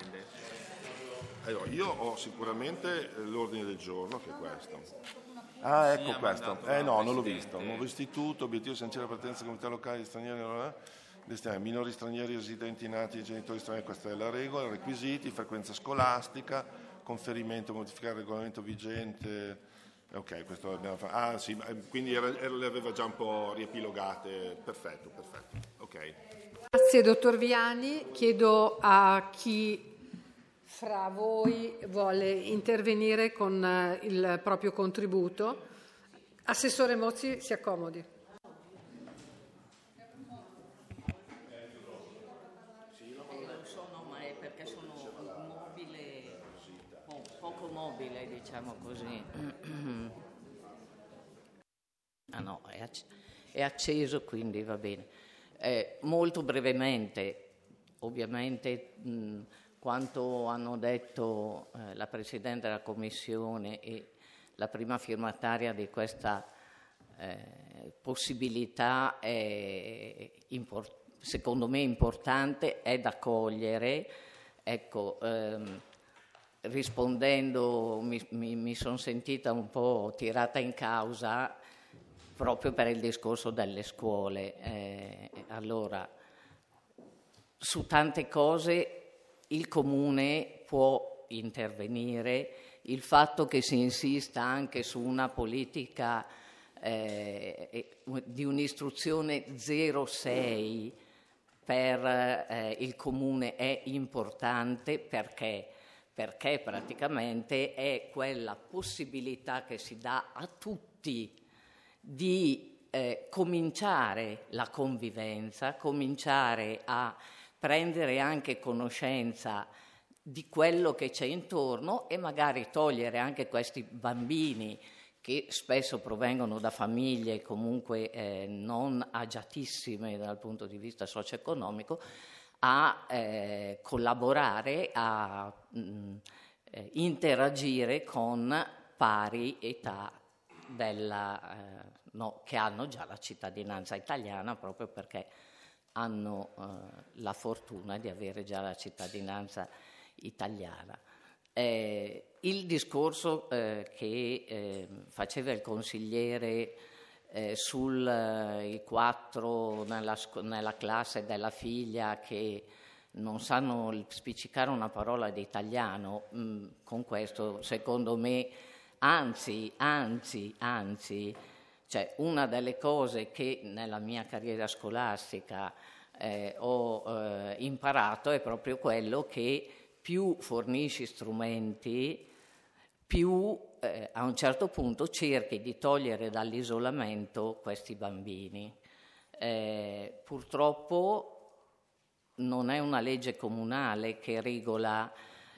Allora, io ho sicuramente l'ordine del giorno, che è questo. Ah, ecco sì, questo. Eh no, non l'ho visto. Nuovo istituto, obiettivo sancire la pertenenza alle comunità locali di stranieri, destinati minori stranieri residenti nati e genitori stranieri, questa è la regola, requisiti, frequenza scolastica, conferimento, modificare il regolamento vigente. Ok, questo l'abbiamo fatto. Ah sì, quindi era, era, le aveva già un po' riepilogate. Perfetto, perfetto. Ok. Grazie dottor Viani. Chiedo a chi fra voi vuole intervenire con il proprio contributo. Assessore Mozzi, si accomodi. Eh, non sono, ma è perché sono mobile, po- poco mobile, diciamo così. Ah no, è, acc- è acceso, quindi va bene. Eh, molto brevemente, ovviamente... Mh, quanto hanno detto eh, la Presidente della Commissione e la prima firmataria di questa eh, possibilità è import- secondo me importante, è da cogliere. Ecco, ehm, rispondendo mi, mi, mi sono sentita un po' tirata in causa proprio per il discorso delle scuole. Eh, allora, su tante cose il Comune può intervenire, il fatto che si insista anche su una politica eh, di un'istruzione zero sei per eh, il Comune è importante perché, perché praticamente è quella possibilità che si dà a tutti di eh, cominciare la convivenza, cominciare a prendere anche conoscenza di quello che c'è intorno e magari togliere anche questi bambini che spesso provengono da famiglie comunque eh, non agiatissime dal punto di vista socio-economico, a eh, collaborare, a mh, eh, interagire con pari età della, eh, no, che hanno già la cittadinanza italiana, proprio perché hanno eh, la fortuna di avere già la cittadinanza italiana. Eh, il discorso eh, che eh, faceva il consigliere eh, sul eh, i quattro nella, nella classe della figlia che non sanno spiccicare una parola di italiano, mh, con questo secondo me, anzi, anzi, anzi, cioè una delle cose che nella mia carriera scolastica eh, ho eh, imparato è proprio quello che più fornisci strumenti, più eh, a un certo punto cerchi di togliere dall'isolamento questi bambini. Eh, purtroppo non è una legge comunale che regola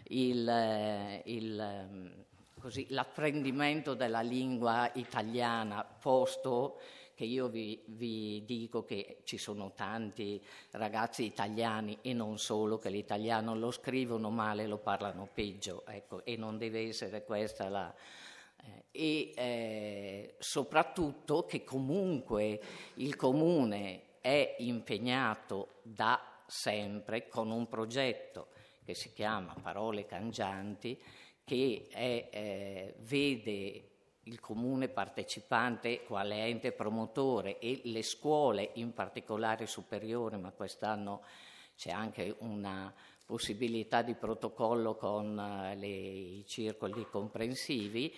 il, il, così, l'apprendimento della lingua italiana, posto che io vi, vi dico che ci sono tanti ragazzi italiani e non solo che l'italiano lo scrivono male, lo parlano peggio, ecco, e non deve essere questa la... Eh, e eh, soprattutto che comunque il Comune è impegnato da sempre con un progetto che si chiama Parole Cangianti, che è, eh, vede il comune partecipante quale ente promotore e le scuole in particolare superiori, ma quest'anno c'è anche una possibilità di protocollo con uh, le, i circoli comprensivi,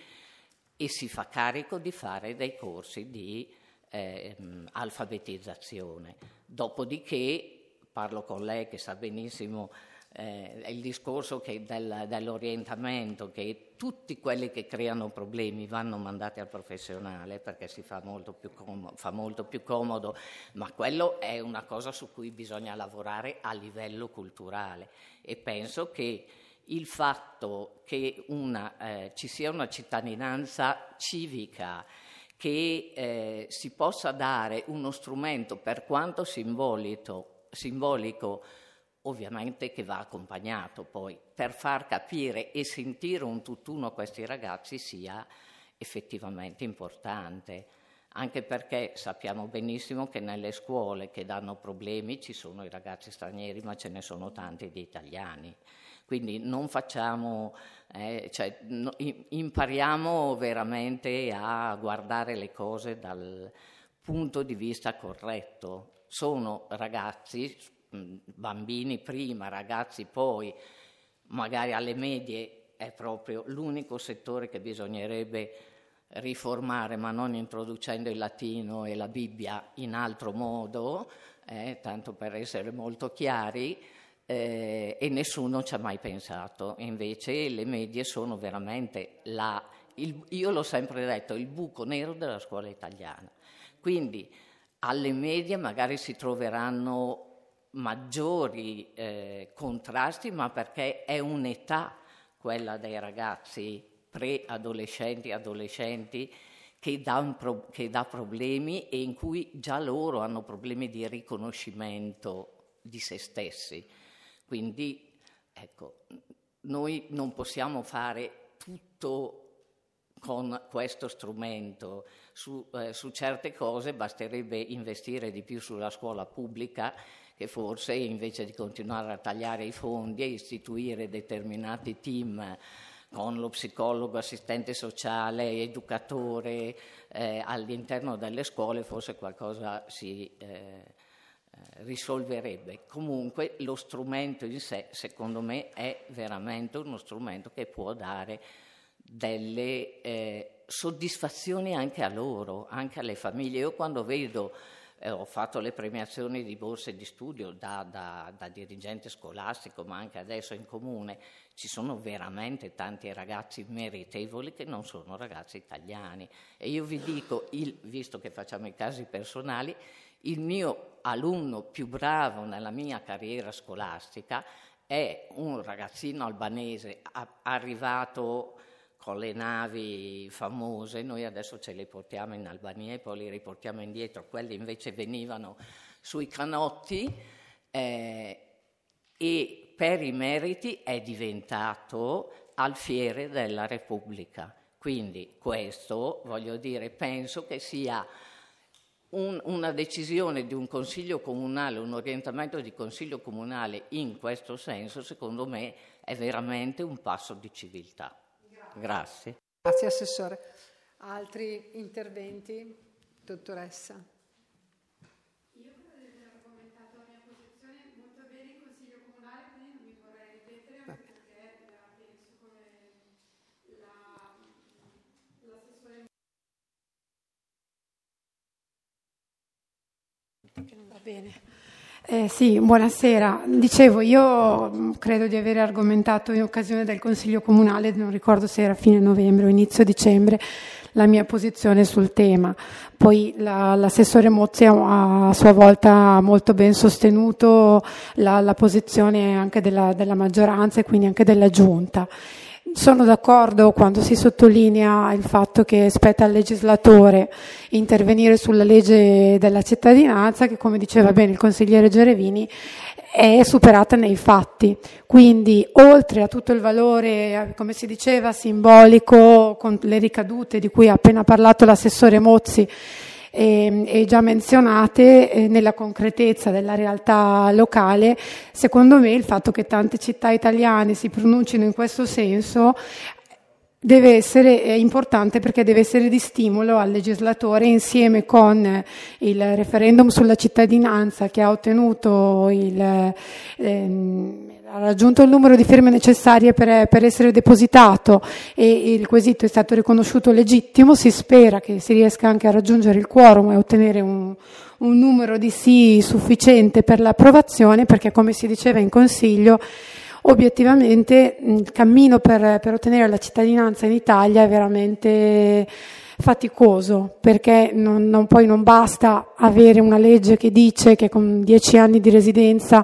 e si fa carico di fare dei corsi di eh, alfabetizzazione. Dopodiché, parlo con lei che sa benissimo Eh, il discorso che del, dell'orientamento, che tutti quelli che creano problemi vanno mandati al professionale perché si fa molto più comodo, fa molto più comodo, ma quello è una cosa su cui bisogna lavorare a livello culturale, e penso che il fatto che una, eh, ci sia una cittadinanza civica, che eh, si possa dare uno strumento per quanto simbolico, simbolico ovviamente che va accompagnato poi, per far capire e sentire un tutt'uno a questi ragazzi, sia effettivamente importante, anche perché sappiamo benissimo che nelle scuole che danno problemi ci sono i ragazzi stranieri, ma ce ne sono tanti di italiani, quindi non facciamo, eh, cioè, no, impariamo veramente a guardare le cose dal punto di vista corretto. Sono ragazzi, bambini prima, ragazzi poi, magari alle medie è proprio l'unico settore che bisognerebbe riformare, ma non introducendo il latino e la Bibbia in altro modo, eh, tanto per essere molto chiari, eh, e nessuno ci ha mai pensato. Invece le medie sono veramente la, il, io l'ho sempre detto, il buco nero della scuola italiana. Quindi alle medie magari si troveranno maggiori eh, contrasti, ma perché è un'età, quella dei ragazzi preadolescenti e adolescenti, che dà, un pro- che dà problemi, e in cui già loro hanno problemi di riconoscimento di se stessi. Quindi, ecco, noi non possiamo fare tutto con questo strumento. Su, eh, su certe cose basterebbe investire di più sulla scuola pubblica, che forse invece di continuare a tagliare i fondi e istituire determinati team con lo psicologo, assistente sociale, educatore eh, all'interno delle scuole, forse qualcosa si eh, risolverebbe. Comunque lo strumento in sé, secondo me, è veramente uno strumento che può dare delle eh, soddisfazioni anche a loro, anche alle famiglie. Io quando vedo Eh, ho fatto le premiazioni di borse di studio da, da, da dirigente scolastico, ma anche adesso in comune, ci sono veramente tanti ragazzi meritevoli che non sono ragazzi italiani. E io vi dico, il, visto che facciamo i casi personali, il mio alunno più bravo nella mia carriera scolastica è un ragazzino albanese a, arrivato con le navi famose, noi adesso ce le portiamo in Albania e poi le riportiamo indietro, quelli invece venivano sui canotti, eh, e per i meriti è diventato alfiere della Repubblica. Quindi questo, voglio dire, penso che sia un, una decisione di un consiglio comunale, un orientamento di consiglio comunale in questo senso, secondo me è veramente un passo di civiltà. Grazie. Grazie Assessore. Altri interventi? Dottoressa. Io credo di aver argomentato la mia posizione molto bene in Consiglio Comunale, quindi non mi vorrei ripetere, anche perché la penso come la, l'assessore. Va bene. Eh, sì, buonasera. Dicevo, io credo di aver argomentato in occasione del Consiglio Comunale, non ricordo se era fine novembre o inizio dicembre, la mia posizione sul tema. Poi la, l'assessore Mozzi ha a sua volta molto ben sostenuto la, la posizione anche della, della maggioranza e quindi anche della Giunta. Sono d'accordo quando si sottolinea il fatto che spetta al legislatore intervenire sulla legge della cittadinanza, che come diceva bene il consigliere Gerevini è superata nei fatti. Quindi oltre a tutto il valore, come si diceva, simbolico, con le ricadute di cui ha appena parlato l'assessore Mozzi, e, e già menzionate, eh, nella concretezza della realtà locale, secondo me il fatto che tante città italiane si pronuncino in questo senso deve essere è importante, perché deve essere di stimolo al legislatore, insieme con il referendum sulla cittadinanza che ha ottenuto il ehm, ha raggiunto il numero di firme necessarie per, per essere depositato e il quesito è stato riconosciuto legittimo. Si spera che si riesca anche a raggiungere il quorum e ottenere un, un numero di sì sufficiente per l'approvazione, perché come si diceva in Consiglio, obiettivamente il cammino per, per ottenere la cittadinanza in Italia è veramente faticoso, perché non, non, poi non basta avere una legge che dice che con dieci anni di residenza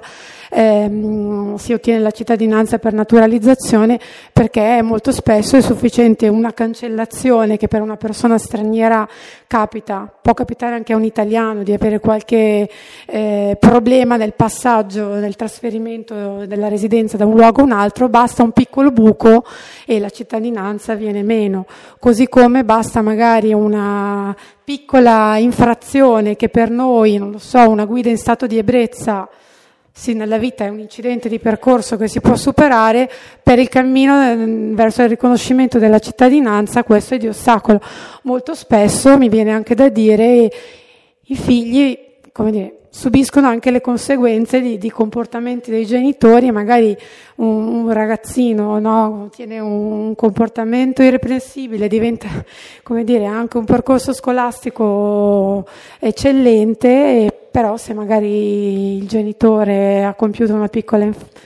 ehm, si ottiene la cittadinanza per naturalizzazione, perché molto spesso è sufficiente una cancellazione che per una persona straniera capita, può capitare anche a un italiano di avere qualche eh, problema nel passaggio, nel trasferimento della residenza da un luogo a un altro, basta un piccolo buco e la cittadinanza viene meno, così come basta magari una piccola infrazione che per noi, non lo so, una guida in stato di ebbrezza, sì, nella vita è un incidente di percorso che si può superare, per il cammino verso il riconoscimento della cittadinanza questo è di ostacolo. Molto spesso mi viene anche da dire i figli, come dire, subiscono anche le conseguenze di, di comportamenti dei genitori, magari un, un ragazzino, no, tiene un, un comportamento irreprensibile, diventa, come dire, anche un percorso scolastico eccellente, e però se magari il genitore ha compiuto una piccola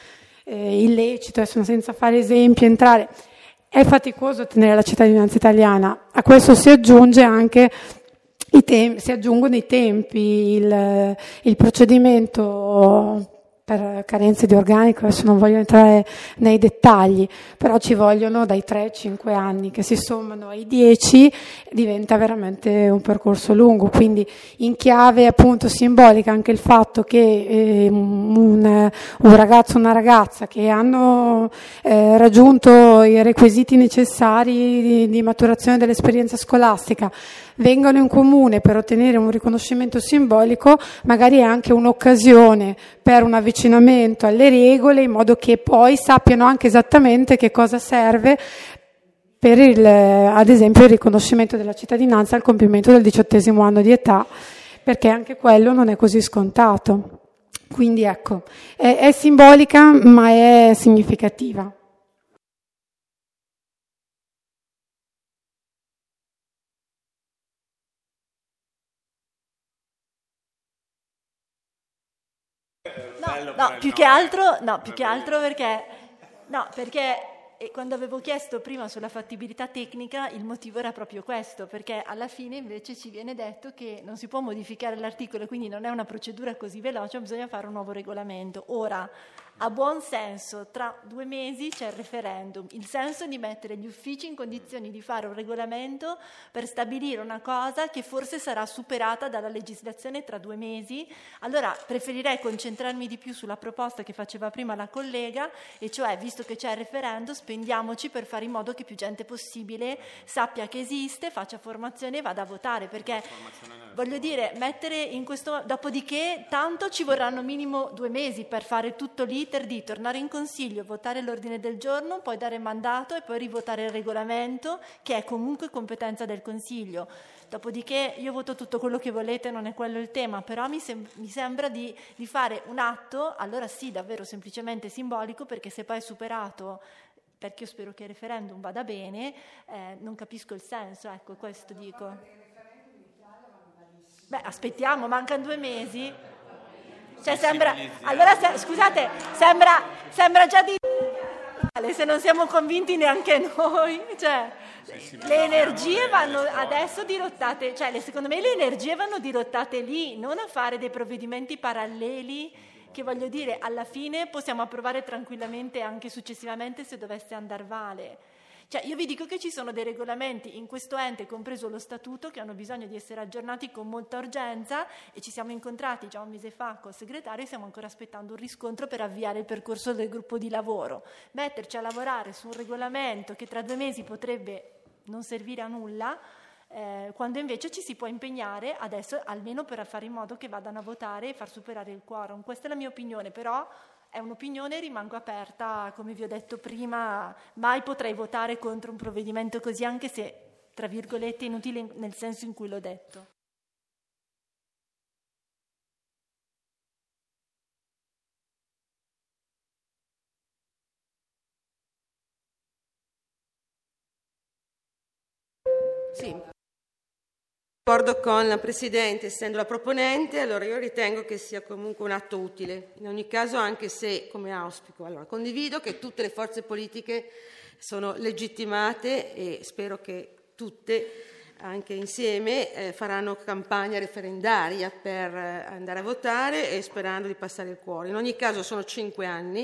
eh, illecito, adesso senza fare esempi, entrare, è faticoso ottenere la cittadinanza italiana. A questo si aggiunge anche I tempi, si aggiungono i tempi, il, il procedimento per carenze di organico, adesso non voglio entrare nei dettagli, però ci vogliono dai tre ai cinque anni che si sommano ai dieci, diventa veramente un percorso lungo, quindi in chiave appunto simbolica anche il fatto che eh, un, un ragazzo o una ragazza che hanno eh, raggiunto i requisiti necessari di, di maturazione dell'esperienza scolastica vengano in comune per ottenere un riconoscimento simbolico, magari è anche un'occasione per un avvicinamento alle regole, in modo che poi sappiano anche esattamente che cosa serve per il, ad esempio, il riconoscimento della cittadinanza al compimento del diciottesimo anno di età, perché anche quello non è così scontato. Quindi ecco, è, è simbolica ma è significativa. No, no, più che altro, no, più che altro perché, no, perché quando avevo chiesto prima sulla fattibilità tecnica, il motivo era proprio questo, perché alla fine invece ci viene detto che non si può modificare l'articolo, quindi non è una procedura così veloce, bisogna fare un nuovo regolamento. Ora, ha buon senso, tra due mesi c'è il referendum, il senso di mettere gli uffici in condizioni di fare un regolamento per stabilire una cosa che forse sarà superata dalla legislazione tra due mesi. Allora preferirei concentrarmi di più sulla proposta che faceva prima la collega, e cioè, visto che c'è il referendum, spendiamoci per fare in modo che più gente possibile sappia che esiste, faccia formazione e vada a votare, perché voglio dire, mettere in questo, dopodiché tanto ci vorranno minimo due mesi per fare tutto l'iter di tornare in consiglio, votare l'ordine del giorno, poi dare mandato e poi rivotare il regolamento, che è comunque competenza del consiglio. Dopodiché io voto tutto quello che volete, non è quello il tema, però mi, sem- mi sembra di, di fare un atto, allora sì, davvero semplicemente simbolico, perché se poi è superato, perché io spero che il referendum vada bene, eh, non capisco il senso, ecco, questo dico. Beh, aspettiamo, mancano due mesi. Cioè sembra, allora se, scusate, sembra, sembra già di se non siamo convinti neanche noi, cioè le energie vanno adesso dirottate, cioè secondo me le energie vanno dirottate lì, non a fare dei provvedimenti paralleli che, voglio dire, alla fine possiamo approvare tranquillamente anche successivamente se dovesse andar male. Cioè, io vi dico che ci sono dei regolamenti in questo ente, compreso lo statuto, che hanno bisogno di essere aggiornati con molta urgenza, e ci siamo incontrati già un mese fa col segretario e stiamo ancora aspettando un riscontro per avviare il percorso del gruppo di lavoro. Metterci a lavorare su un regolamento che tra due mesi potrebbe non servire a nulla, eh, quando invece ci si può impegnare adesso almeno per fare in modo che vadano a votare e far superare il quorum. Questa è la mia opinione, però è un'opinione, rimango aperta, come vi ho detto prima, mai potrei votare contro un provvedimento così, anche se, tra virgolette, inutile nel senso in cui l'ho detto. Sì. D'accordo con la Presidente, essendo la proponente, allora io ritengo che sia comunque un atto utile. In ogni caso, anche se, come auspico, allora, condivido che tutte le forze politiche sono legittimate e spero che tutte, anche insieme, eh, faranno campagna referendaria per eh, andare a votare e sperando di passare il cuore. In ogni caso sono cinque anni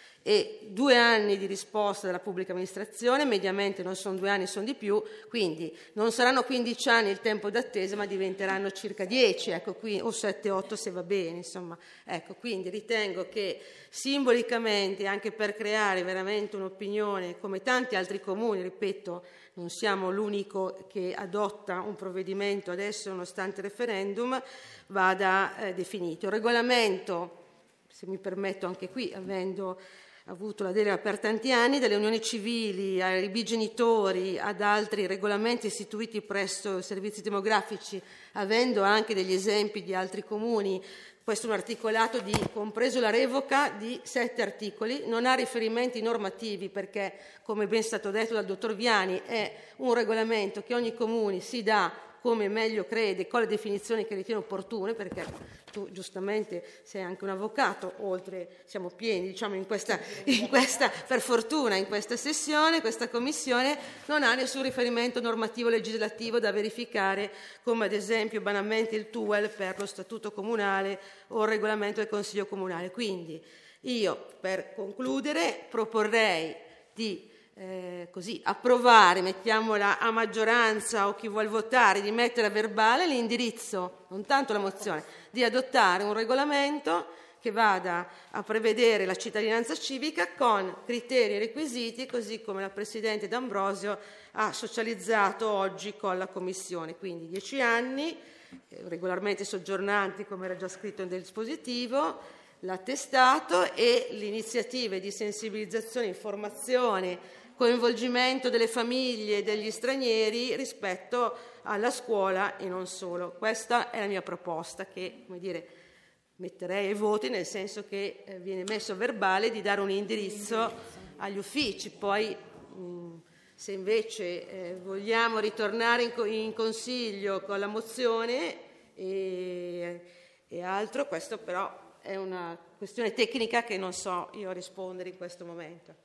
e due anni di risposta della pubblica amministrazione, mediamente non sono due anni, sono di più, quindi non saranno quindici anni il tempo d'attesa, ma diventeranno circa dieci, ecco, qui, o sette otto se va bene, insomma. Ecco, quindi ritengo che simbolicamente, anche per creare veramente un'opinione, come tanti altri comuni, ripeto, non siamo l'unico che adotta un provvedimento adesso nonostante il referendum, vada eh, definito. Il regolamento, se mi permetto anche qui, avendo avuto la delega per tanti anni, dalle unioni civili ai bigenitori ad altri regolamenti istituiti presso i servizi demografici, avendo anche degli esempi di altri comuni, questo è un articolato di, compreso la revoca, di sette articoli, non ha riferimenti normativi perché, come ben stato detto dal dottor Viani, è un regolamento che ogni comune si dà come meglio crede, con le definizioni che ritiene opportune, perché tu giustamente sei anche un avvocato, oltre siamo pieni, diciamo, in questa, in questa, per fortuna, in questa sessione, questa commissione non ha nessun riferimento normativo legislativo da verificare, come ad esempio banalmente il T U E L per lo statuto comunale o il regolamento del Consiglio comunale. Quindi io, per concludere, proporrei di Eh, così approvare, mettiamola a maggioranza o chi vuol votare, di mettere a verbale l'indirizzo, non tanto la mozione, di adottare un regolamento che vada a prevedere la cittadinanza civica con criteri e requisiti, così come la Presidente D'Ambrosio ha socializzato oggi con la Commissione. Quindi dieci anni, eh, regolarmente soggiornanti, come era già scritto nel dispositivo, l'attestato e le iniziative di sensibilizzazione, informazione, coinvolgimento delle famiglie e degli stranieri rispetto alla scuola e non solo. Questa è la mia proposta che, come dire, metterei ai voti, nel senso che eh, viene messo a verbale di dare un indirizzo agli uffici. Poi mh, se invece eh, vogliamo ritornare in, co- in consiglio con la mozione e, e altro, questo però è una questione tecnica che non so io rispondere in questo momento.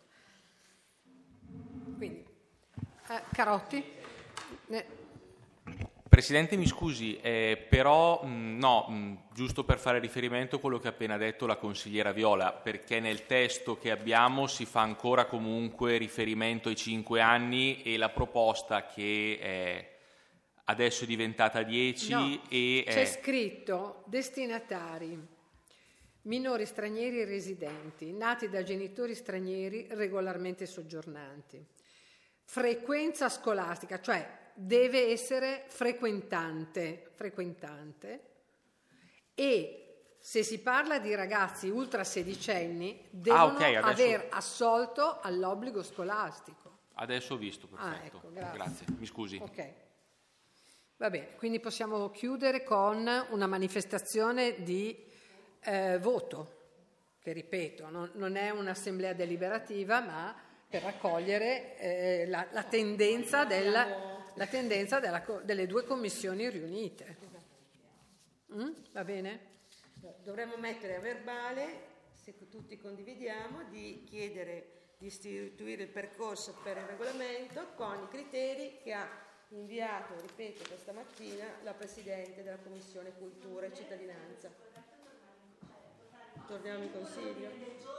Quindi, eh, Carotti. Eh. Presidente, mi scusi, eh, però mh, no, mh, giusto per fare riferimento a quello che ha appena detto la consigliera Viola, perché nel testo che abbiamo si fa ancora comunque riferimento ai cinque anni e la proposta che è adesso è diventata dieci no, e... c'è è... scritto destinatari, minori stranieri residenti, nati da genitori stranieri regolarmente soggiornanti. Frequenza scolastica, cioè deve essere frequentante, frequentante e se si parla di ragazzi ultra sedicenni devono ah, okay, adesso... aver assolto all'obbligo scolastico. Adesso ho visto, perfetto. Ah, ecco, grazie. grazie. Mi scusi. Ok. Va bene, quindi possiamo chiudere con una manifestazione di eh, voto, che ripeto, non, non è un'assemblea deliberativa, ma per raccogliere eh, la, la tendenza, del, la tendenza della, delle due commissioni riunite. Mm? Va bene? Dovremmo mettere a verbale, se tutti condividiamo, di chiedere di istituire il percorso per il regolamento con i criteri che ha inviato, ripeto, questa mattina la Presidente della Commissione Cultura e Cittadinanza. Torniamo in Consiglio.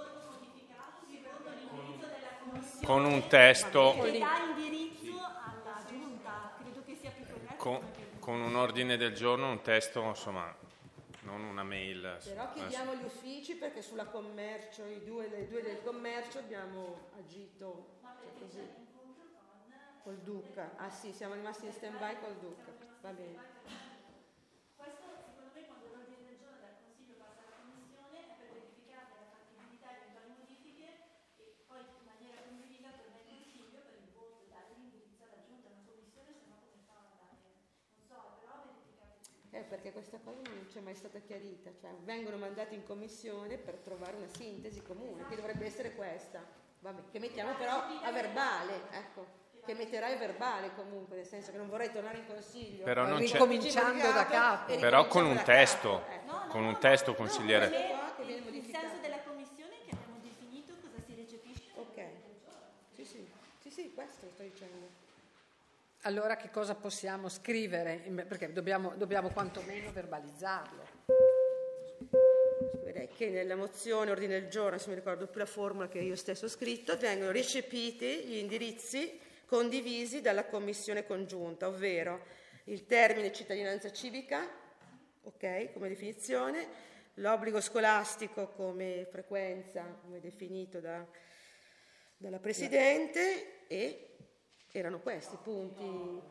Con un testo, che dà indirizzo alla Giunta, credo che sia più corretto. con, con un ordine del giorno, un testo, insomma, non una mail. Però chiediamo agli uffici perché sulla commercio, i due, le due del commercio abbiamo agito cioè così. Col Duca. Ah sì, siamo rimasti in stand by col Duca. Va bene. Questo secondo me quando l'ordine del giorno dal Consiglio passa alla Commissione è per verificare la fattibilità di eventuali modifiche e poi in maniera condivisa torna in Consiglio per il voto, dare l'indirizzo alla Giunta, una Commissione, se no come fa a dare? Non so, però verificate. Eh, perché questa cosa non ci è mai stata chiarita, cioè vengono mandati in Commissione per trovare una sintesi comune, che dovrebbe essere questa. Vabbè, che mettiamo però a verbale, ecco. Che metterai verbale comunque, nel senso che non vorrei tornare in Consiglio però non ricominciando da capo, però con un testo, eh. no, no, con un no, testo, no, consigliere. No, il, il senso della Commissione che abbiamo definito cosa si recepisce. Ok, sì sì, sì sì, questo sto dicendo. Allora che cosa possiamo scrivere? Perché dobbiamo, dobbiamo quantomeno verbalizzarlo. Direi che nella mozione, ordine del giorno, se mi ricordo più la formula che io stesso ho scritto, vengono recepiti gli indirizzi condivisi dalla Commissione congiunta, ovvero il termine cittadinanza civica, ok, come definizione, l'obbligo scolastico come frequenza, come definito da, dalla Presidente, e erano questi punti.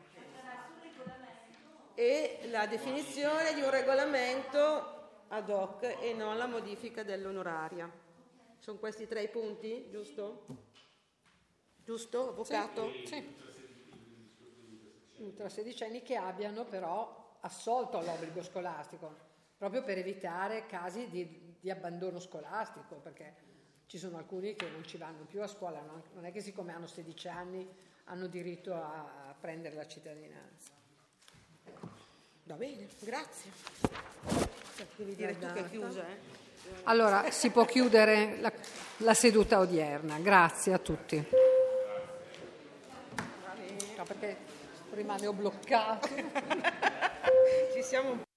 E la definizione di un regolamento ad hoc e non la modifica dell'onoraria. Sono questi tre i punti, giusto? Giusto, avvocato? Sì. Sì. Ultra sedicenni che abbiano però assolto all'obbligo scolastico, proprio per evitare casi di, di abbandono scolastico, perché ci sono alcuni che non ci vanno più a scuola, no? Non è che siccome hanno sedici anni hanno diritto a, a prendere la cittadinanza. Va bene, grazie. Devi dire tu che è chiusa, eh? Allora, si può chiudere la, la seduta odierna. Grazie a tutti. No, perché rimane bloccato. Ci siamo